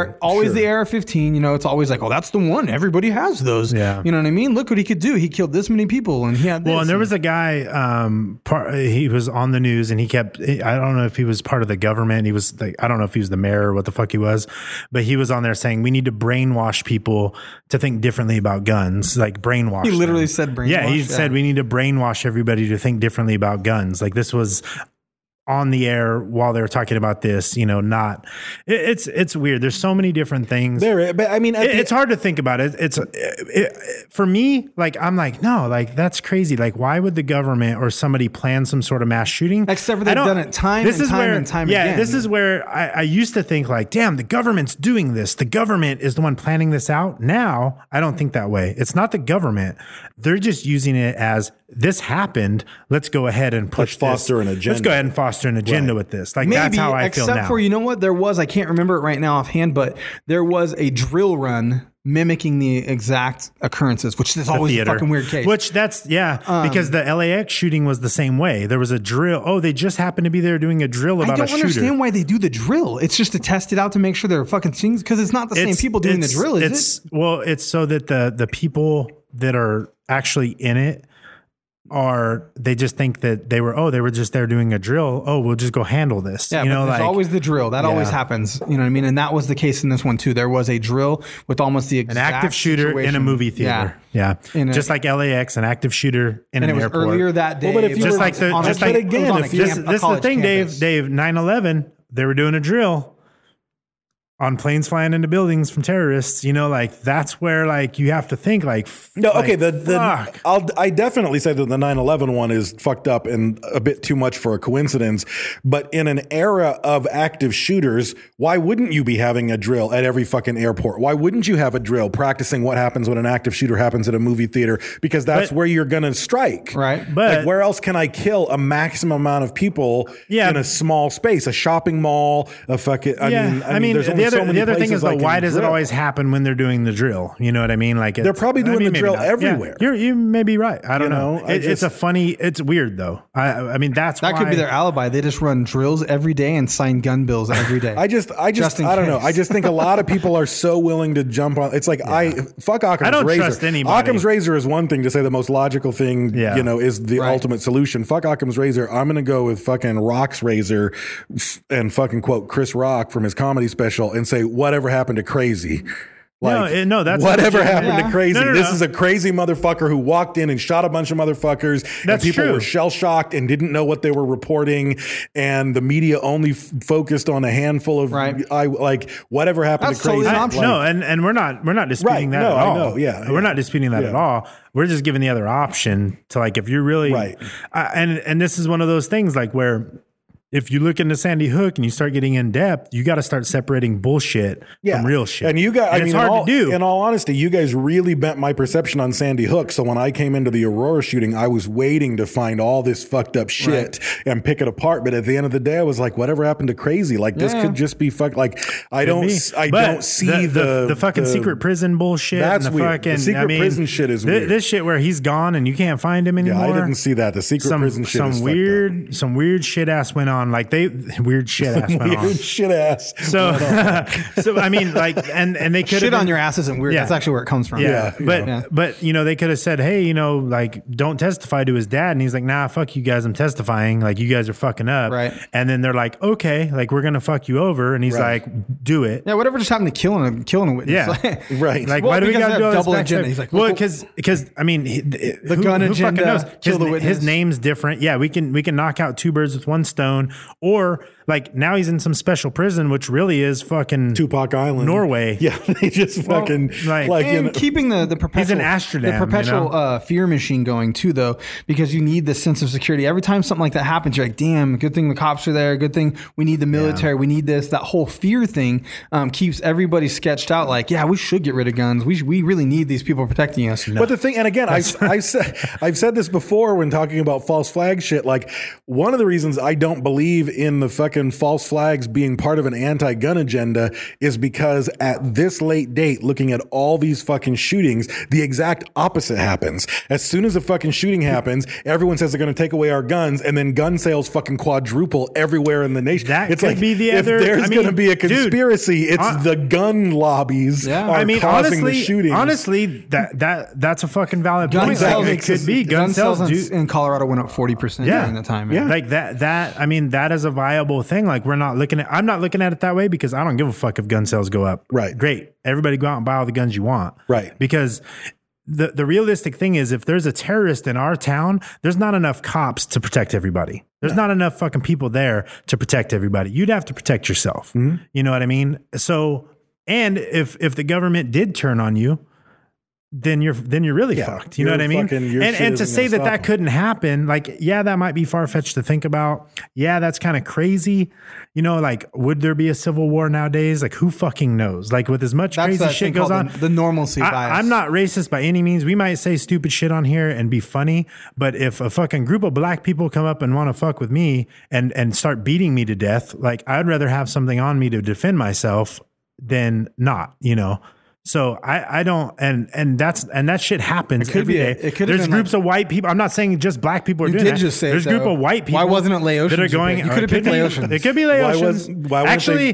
AR-15. It's always like, oh, that's the one. Everybody has those. Yeah. You know what I mean? Look what he could do. He killed this many people, and he had this. Well, and there was a guy. He was on the news, and he kept. I don't know if he was part of the government. He was. I don't know if he was the mayor or what the fuck he was, but he was on there saying we need to brainwash people to think differently about guns. Like, brainwash. He literally said brainwash. Yeah, he said we need to brainwash everybody to think differently about guns. Like, this was on the air while they were talking about this, not it's weird. There's so many different things there, but I mean, it's hard to think about it. It's for me, like, I'm like, no, like, that's crazy. Like, why would the government or somebody plan some sort of mass shooting? Except for they've done it time and time again. This is where I used to think like, damn, the government's doing this. The government is the one planning this out. Now I don't think that way. It's not the government. They're just using it as, this happened. Let's go ahead and push foster an agenda. Let's go ahead and foster an agenda with this. Like, that's how I feel now. Except for, you know what? There was, I can't remember it right now offhand, but there was a drill run mimicking the exact occurrences, which is always a fucking weird case. Which because the LAX shooting was the same way. There was a drill. Oh, they just happened to be there doing a drill about a shooter. I don't understand why they do the drill. It's just to test it out to make sure they're fucking things, because it's not the same people doing the drill, is it? Well, it's so that the people that are actually in it they just think that they were just there doing a drill. Oh, we'll just go handle this. Yeah, there's always the drill. That always happens. You know what I mean? And that was the case in this one too. There was a drill with almost the exact an active shooter situation in a movie theater. Yeah. Just like LAX, an active shooter in an airport. And it was earlier that day. This is the thing, Dave, 9/11, they were doing a drill on planes flying into buildings from terrorists, like that's where like you have to think like, no, okay. Fuck. I definitely say that the 9/11 one is fucked up and a bit too much for a coincidence. But in an era of active shooters, why wouldn't you be having a drill at every fucking airport? Why wouldn't you have a drill practicing what happens when an active shooter happens at a movie theater? Because that's where you're going to strike. Right. But like, where else can I kill a maximum amount of people in a small space? A shopping mall, a fucking, I mean, there's only so many the other thing places is though, I can why does it drill. always happen when they're doing the drill? You know what I mean? Like They're probably doing the maybe drill not. everywhere. Yeah, you may be right. I don't You know. know, It's weird though. I mean, that could be their alibi. They just run drills every day and sign gun bills every day. I don't know. I just think a lot of people are so willing to jump on. It's like fuck Occam's razor. I don't trust anybody. Occam's razor is one thing to say the most logical thing, is the ultimate solution. Fuck Occam's razor. I'm going to go with fucking Rock's razor and fucking quote Chris Rock from his comedy special and say whatever happened to Crazy. No, that's whatever happened to Crazy. No. This is a crazy motherfucker who walked in and shot a bunch of motherfuckers. That's and people true. were shell shocked and didn't know what they were reporting. And the media only focused on a handful of whatever happened That's to Crazy. totally an option. No, and we're not disputing that at all. I know, yeah. We're not disputing that at all. We're just giving the other option to like if you're really and this is one of those things like where if you look into Sandy Hook and you start getting in depth, you got to start separating bullshit from real shit. And it's hard to do. In all honesty, you guys really bent my perception on Sandy Hook. So when I came into the Aurora shooting, I was waiting to find all this fucked up shit and pick it apart. But at the end of the day, I was like, whatever happened to Crazy? Like this could just be fucked. Like I don't see the fucking secret prison bullshit. That's and the weird. Fucking, The secret prison shit is weird. This shit where he's gone and you can't find him anymore. Yeah, I didn't see that. The secret prison shit is fucked up. Some weird shit ass went on. Like weird shit ass went on. Weird shit ass. So I mean, like, and they could shit on your ass isn't weird. Yeah. That's actually where it comes from. Yeah, but they could have said, hey, like, don't testify to his dad, and he's like, nah, fuck you guys, I'm testifying. Like, you guys are fucking up. Right. And then they're like, okay, like we're gonna fuck you over, and he's like, do it. Yeah, whatever just happened to killing a witness. Yeah, right. Like, why do we gotta do all double this agenda? backstab? He's like, well, because I mean, the gun who agenda, fucking knows? kill the witness. His name's different. Yeah, we can knock out two birds with one stone, or like now he's in some special prison, which really is fucking Tupac Island, Norway. Yeah, they just fucking and keeping the perpetual, he's in Amsterdam, the perpetual fear machine going too, though, because you need the sense of security. Every time something like that happens, you're like, damn, good thing the cops are there. Good thing we need the military. We need this. That whole fear thing keeps everybody sketched out. Like, yeah, we should get rid of guns. We really need these people protecting us. But the thing, and again, I've said this before when talking about false flag shit. Like, one of the reasons I don't believe in the fucking false flags being part of an anti-gun agenda is because at this late date, looking at all these fucking shootings, the exact opposite happens. As soon as a fucking shooting happens, everyone says they're going to take away our guns, and then gun sales fucking quadruple everywhere in the nation. That could be the if other. there's going to be a conspiracy, it's the gun lobbies are causing the shootings. Honestly, that's a fucking valid gun point. sales, It could be gun sales in Colorado went up 40% during the time. Yeah, like that. I mean, that is a viable thing. Like I'm not looking at it that way because I don't give a fuck if gun sales go up. Right. Great. Everybody go out and buy all the guns you want. Right. Because the realistic thing is if there's a terrorist in our town, there's not enough cops to protect everybody. There's not enough fucking people there to protect everybody. You'd have to protect yourself. Mm-hmm. You know what I mean? So, and if the government did turn on you, then you're really fucked. You know what I mean? And to say that couldn't happen, like, yeah, that might be far-fetched to think about. Yeah, that's kind of crazy. You know, like, would there be a civil war nowadays? Like, who fucking knows? Like, with as much crazy shit goes on. The normalcy bias. I'm not racist by any means. We might say stupid shit on here and be funny, but if a fucking group of black people come up and want to fuck with me and start beating me to death, like, I'd rather have something on me to defend myself than not, you know? So I don't, and that shit happens every day. There's groups of white people. I'm not saying just black people are doing that. You did just say there's a group of white people. Why wasn't it Laotians that are going? You could have picked Laotians. It could be Laotians. Actually,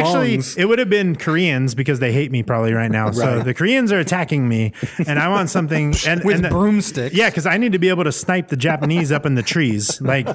it would have been Koreans because they hate me probably right now. So the Koreans are attacking me, and I want something with broomsticks. Yeah, because I need to be able to snipe the Japanese up in the trees. Like,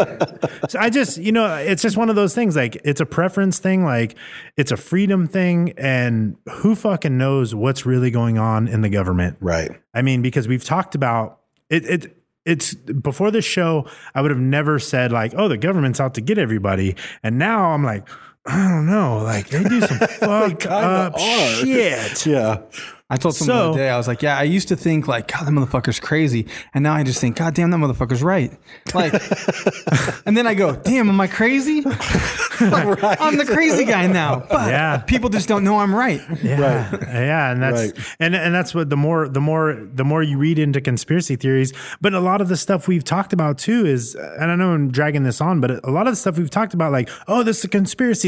so I just, it's just one of those things. Like, it's a preference thing. Like, it's a freedom thing, and who fucking knows what's really going on in the government. Right. I mean, because we've talked about it it's before the show, I would have never said like, oh, the government's out to get everybody. And now I'm like, I don't know. Like they do some fucked up shit. Yeah. I told someone the other day, I was like, yeah, I used to think like, God, that motherfucker's crazy. And now I just think, God damn, that motherfucker's right. Like, and then I go, damn, am I crazy? Like, I'm the crazy guy now. But people just don't know I'm right. Yeah. Right. Yeah. And that's, and that's what the more you read into conspiracy theories, but a lot of the stuff we've talked about too is, and I know I'm dragging this on, but a lot of the stuff we've talked about, like, oh, this is a conspiracy.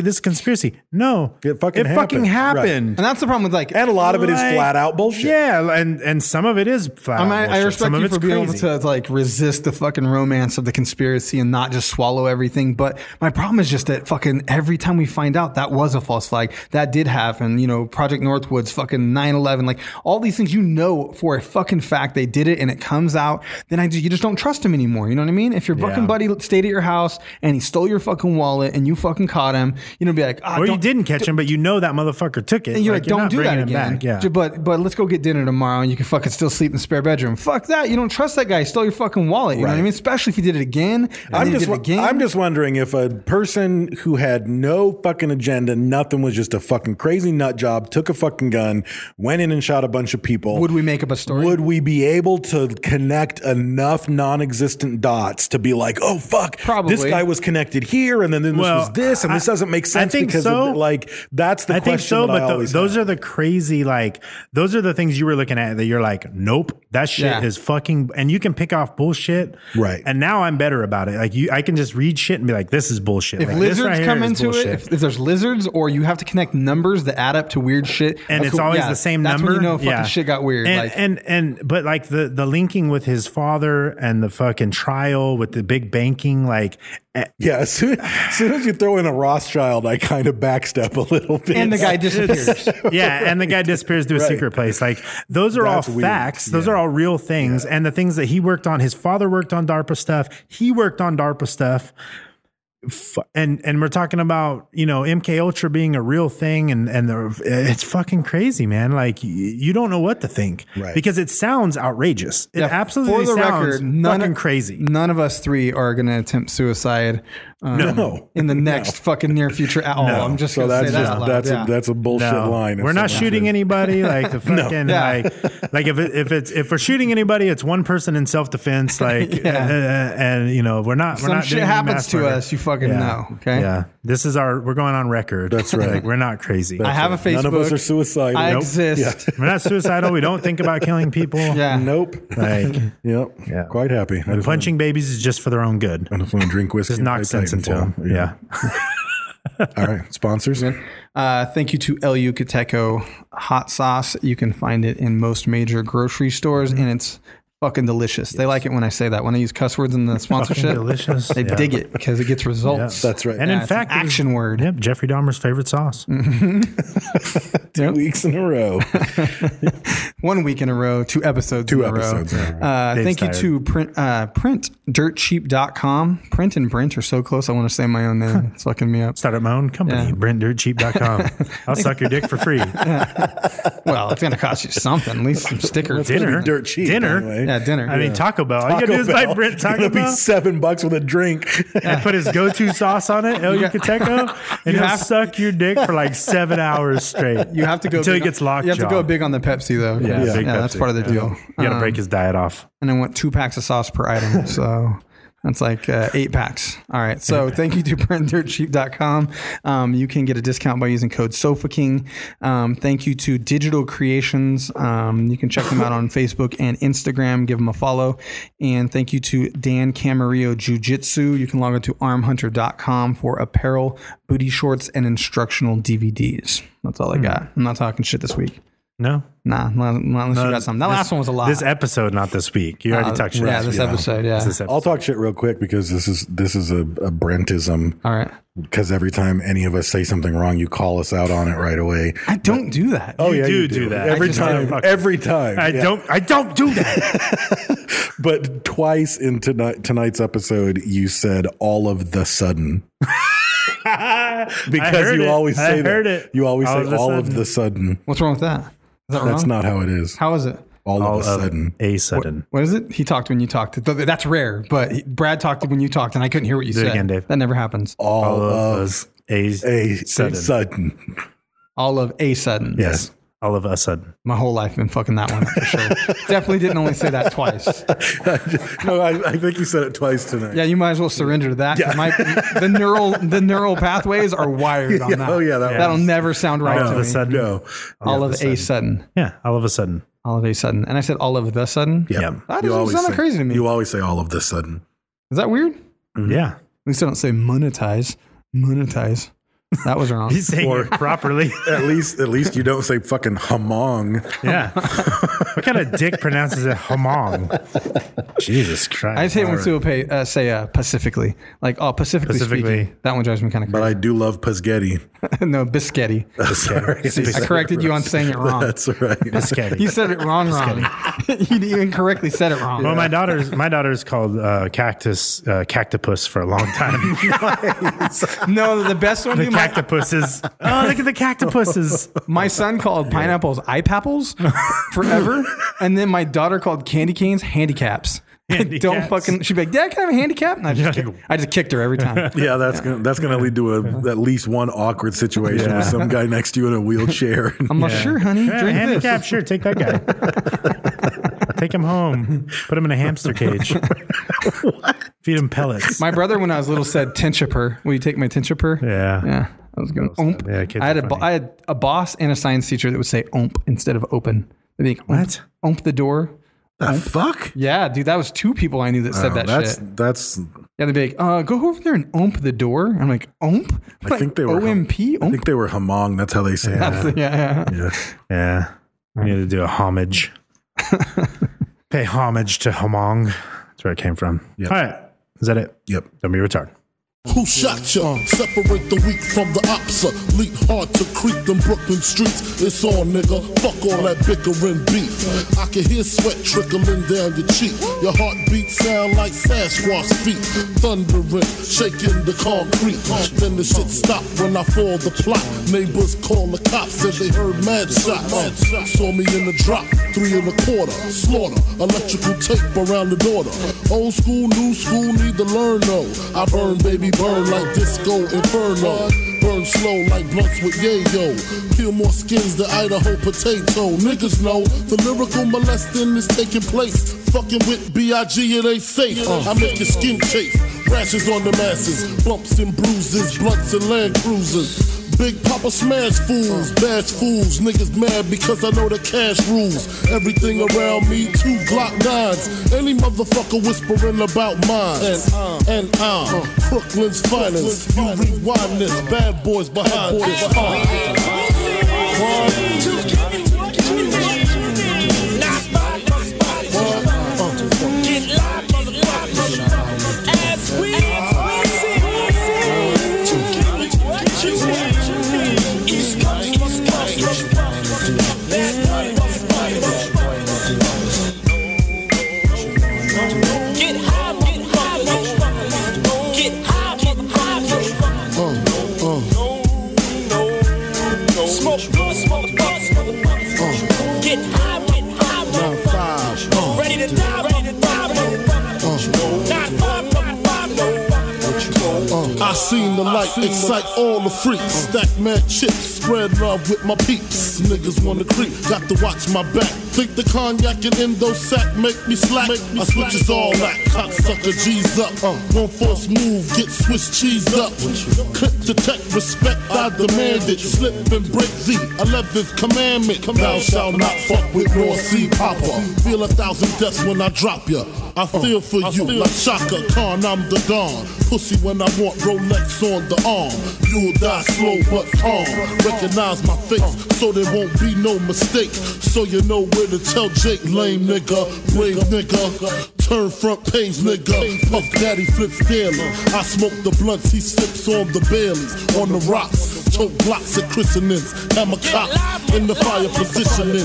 No, it fucking happened. Right. And that's the problem with like, and a lot of it is flat out bullshit. Yeah, and some of it is flat out bullshit. I respect some you for being able to like resist the fucking romance of the conspiracy and not just swallow everything. But my problem is just that fucking every time we find out that was a false flag, that did happen. You know, Project Northwoods, fucking 9/11, like all these things, you know, for a fucking fact they did it, and it comes out. Then you just don't trust him anymore. You know what I mean? If your fucking buddy stayed at your house and he stole your fucking wallet and you fucking caught him, you know, be like, or you didn't catch him, but you know that motherfucker took it. And you're like, don't do that again. Yeah. But let's go get dinner tomorrow and you can fucking still sleep in the spare bedroom. Fuck that. You don't trust that guy. He stole your fucking wallet. You know what I mean? Especially if he did it again. I'm just wondering if a person who had no fucking agenda, nothing, was just a fucking crazy nut job, took a fucking gun, went in and shot a bunch of people. Would we make up a story? Would we be able to connect enough non-existent dots to be like, oh fuck, probably this guy was connected here, and then this was this, and this doesn't make sense because of like that's the question. I think so, but those have. are the crazy, like those are the things you were looking at that you're like, nope, that shit is fucking, and you can pick off bullshit, right? And now I'm better about it. Like I can just read shit and be like, this is bullshit. If like, lizards come into it, if there's lizards, or you have to connect numbers that add up to weird shit, and it's always the same number. That's when you know fucking shit got weird. But like the linking with his father and the fucking trial with the big banking, like. Yeah, as soon as you throw in a Rothschild, I kind of backstep a little bit. And the guy disappears. And the guy disappears to a secret place. Like, those are all facts. Those are all real things. Yeah. And the things that he worked on, his father worked on DARPA stuff. He worked on DARPA stuff. And we're talking about, you know, MK Ultra being a real thing, and it's fucking crazy, man. Like you don't know what to think, right? Because it sounds outrageous. It absolutely sounds fucking crazy. None of us three are going to attempt suicide. In the next fucking near future at all. I'm just going to say that out loud. That's a bullshit line. We're not shooting anybody. Like the fucking like if we're shooting anybody, it's one person in self defense. Like and you know we're not. Some shit happens to us. You fucking know. Okay. Yeah. This is we're going on record. That's right. Like, we're not crazy. I have a Facebook. None of us are suicidal. I exist. Yeah. We're not suicidal. We don't think about killing people. Yeah. Nope. Like, yep. Quite happy. Punching babies is just for their own good. I just want to drink whiskey. Just knock sense into them. Yeah. All right. Sponsors. Thank you to El Yucateco hot sauce. You can find it in most major grocery stores, and it's fucking delicious. They like it when I say that. When I use cuss words in the sponsorship, delicious. They dig it because it gets results. That's right. And in fact, action word. Yep, Jeffrey Dahmer's favorite sauce. 2 weeks in a row. 1 week in a row. 2 episodes in a row. Thank you to printdirtcheap.com. Print and Brent are so close. I want to say my own name. It's fucking me up. Started my own company, printdirtcheap.com. I'll suck your dick for free. Well, it's going to cost you something. At least some stickers. Dinner. Dirt cheap. Dinner. Anyway. Yeah, dinner. I mean, Taco Bell. All you gotta do is buy Brent Taco Bell. It'll be $7 with a drink. And put his go-to sauce on it, El Yucateco, and he'll suck your dick for like 7 hours straight. You have to go until he gets locked. You have to go big on the Pepsi though. Yeah, that's part of the deal. You gotta break his diet off. And I want 2 packs of sauce per item. So that's like 8 packs. All right. So thank you to printdirtcheap.com. You can get a discount by using code SOFAKING. Thank you to Digital Creations. You can check them out on Facebook and Instagram. Give them a follow. And thank you to Dan Camarillo Jiu-Jitsu. You can log on to armhunter.com for apparel, booty shorts, and instructional DVDs. That's all I got. I'm not talking shit this week. No? Nah, unless you got something. That last one was a lot. This episode, not this week. You already talked shit. Yeah, this episode, I'll talk shit real quick because this is a Brentism. All right. Because every time any of us say something wrong, you call us out on it right away. I don't do that. Oh, you do that. Every time. I don't do that. But twice in tonight's episode, you said all of the sudden. Because you always say that. You always say all of the sudden. What's wrong with that? Is that wrong? That's not how it is. How is it? All of a sudden. A sudden. What is it? He talked when you talked. That's rare, but Brad talked when you talked, and I couldn't hear what you Do said. it again, Dave. That never happens. All of a sudden. sudden. All of a sudden. Yes. All of a sudden. My whole life been fucking that one up for sure. Definitely didn't only say that twice. No, I think you said it twice tonight. Yeah, you might as well surrender to that. Yeah. The neural pathways are wired on that. Oh, yeah. That'll never sound right All to of me. a sudden. No. All of a sudden. Yeah. All of a sudden. All of a sudden. And I said all of the sudden. Yeah. That doesn't sound crazy to me. You always say all of this sudden. Is that weird? Yeah. At least I don't say monetize. Monetize. That was wrong. He's saying it properly. At least you don't say fucking hamong. Yeah. What kind of dick pronounces it hamong? Jesus Christ. I just hate when people say pacifically. Like, pacifically speaking. That one drives me kind of crazy. But I do love Pasgetti. No, biscotti. Sorry. See, I corrected you on saying it wrong. That's right. Biscotti. You said it wrong. You incorrectly said it wrong. Well, my daughter's called cactopus for a long time. No, the best one. The cactopuses. Oh, look at the cactopuses. My son called pineapples iPapples forever, and then my daughter called candy canes handicaps. Don't fucking. She'd be like, "Dad, can I have a handicap?" And I just kicked her every time. Yeah, that's gonna lead to at least one awkward situation with some guy next to you in a wheelchair. I'm like, sure, honey, drink handicap. this. Sure, take that guy. Take him home. Put him in a hamster cage. Feed him pellets. My brother, when I was little, said "Tinchipper." Will you take my Tinchipper? Yeah. I was going oomp. Yeah, kids I are had a boss and a science teacher that would say oomp instead of open. They'd be like, What? Oomp the door. The fuck? Yeah, dude, that was two people I knew that said that shit. That's. Yeah, they'd be like, go over there and oomp the door. I'm like, oomp? I think they were OMP? I think they were hamong. That's how they say it. Yeah. We need to do a homage. Pay homage to hamong. That's where it came from. Yep. All right. Is that it? Yep. Don't be retarded. Who shot ya? Separate the weak from the opsa. Leap hard to creep them Brooklyn streets. It's on, nigga. Fuck all that bickering beef. I can hear sweat trickling down your cheek. Your heartbeat sound like Sasquatch feet. Thundering, shaking the concrete. Then the shit stopped when I fall the plot. Neighbors call the cops, said they heard mad shots. Saw me in the drop, 3 1/4. Slaughter, electrical tape around the daughter. Old school, new school, need to learn though. I burn, baby, burn like disco inferno. Burn slow like blunts with yayo. Peel more skins than Idaho potato. Niggas know the lyrical molesting is taking place. Fucking with B.I.G. it ain't safe. I make your skin chafe. Rashes on the masses. Bumps and bruises. Blunts and Land Cruisers. Big Papa smash fools, bash fools. Niggas mad because I know the cash rules. Everything around me, 2 Glock 9s. Any motherfucker whispering about mine. And I'm Brooklyn's finest. You rewind this, bad boys behind this. I seen the light excite all the freaks. Stack mad chips, spread love with my peeps. Niggas wanna creep, got to watch my back. Think the cognac and endo sack make me slack. I switches all that, cocksucker G's up. One force move, get Swiss cheese up. Clip detect, respect, I demand it. Slip and break the 11th commandment. Thou shalt not fuck with North Sea Papa. Feel 1,000 deaths when I drop ya. I feel for you like Shaka Khan, I'm the Don. Pussy when I want Rolex on the arm. You'll die slow but calm. Recognize my face so there won't be no mistake. So you know where to tell Jake, lame nigga, brave nigga. Turn front page nigga. Puff Daddy flips daily. I smoke the blunts, he sips on the Baileys. On the rocks, choke blocks at christenings. Hammer cop in the fire positioning.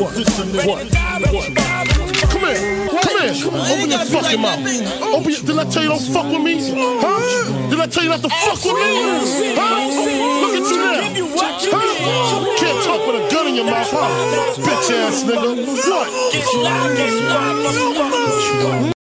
Come here, open your fucking mouth. Did I tell you don't fuck with me? Huh? Did I tell you not to fuck with me? Huh? Look at you now. Huh? Can't talk with a gun in your your mouth, huh? Bitch ass nigga. What?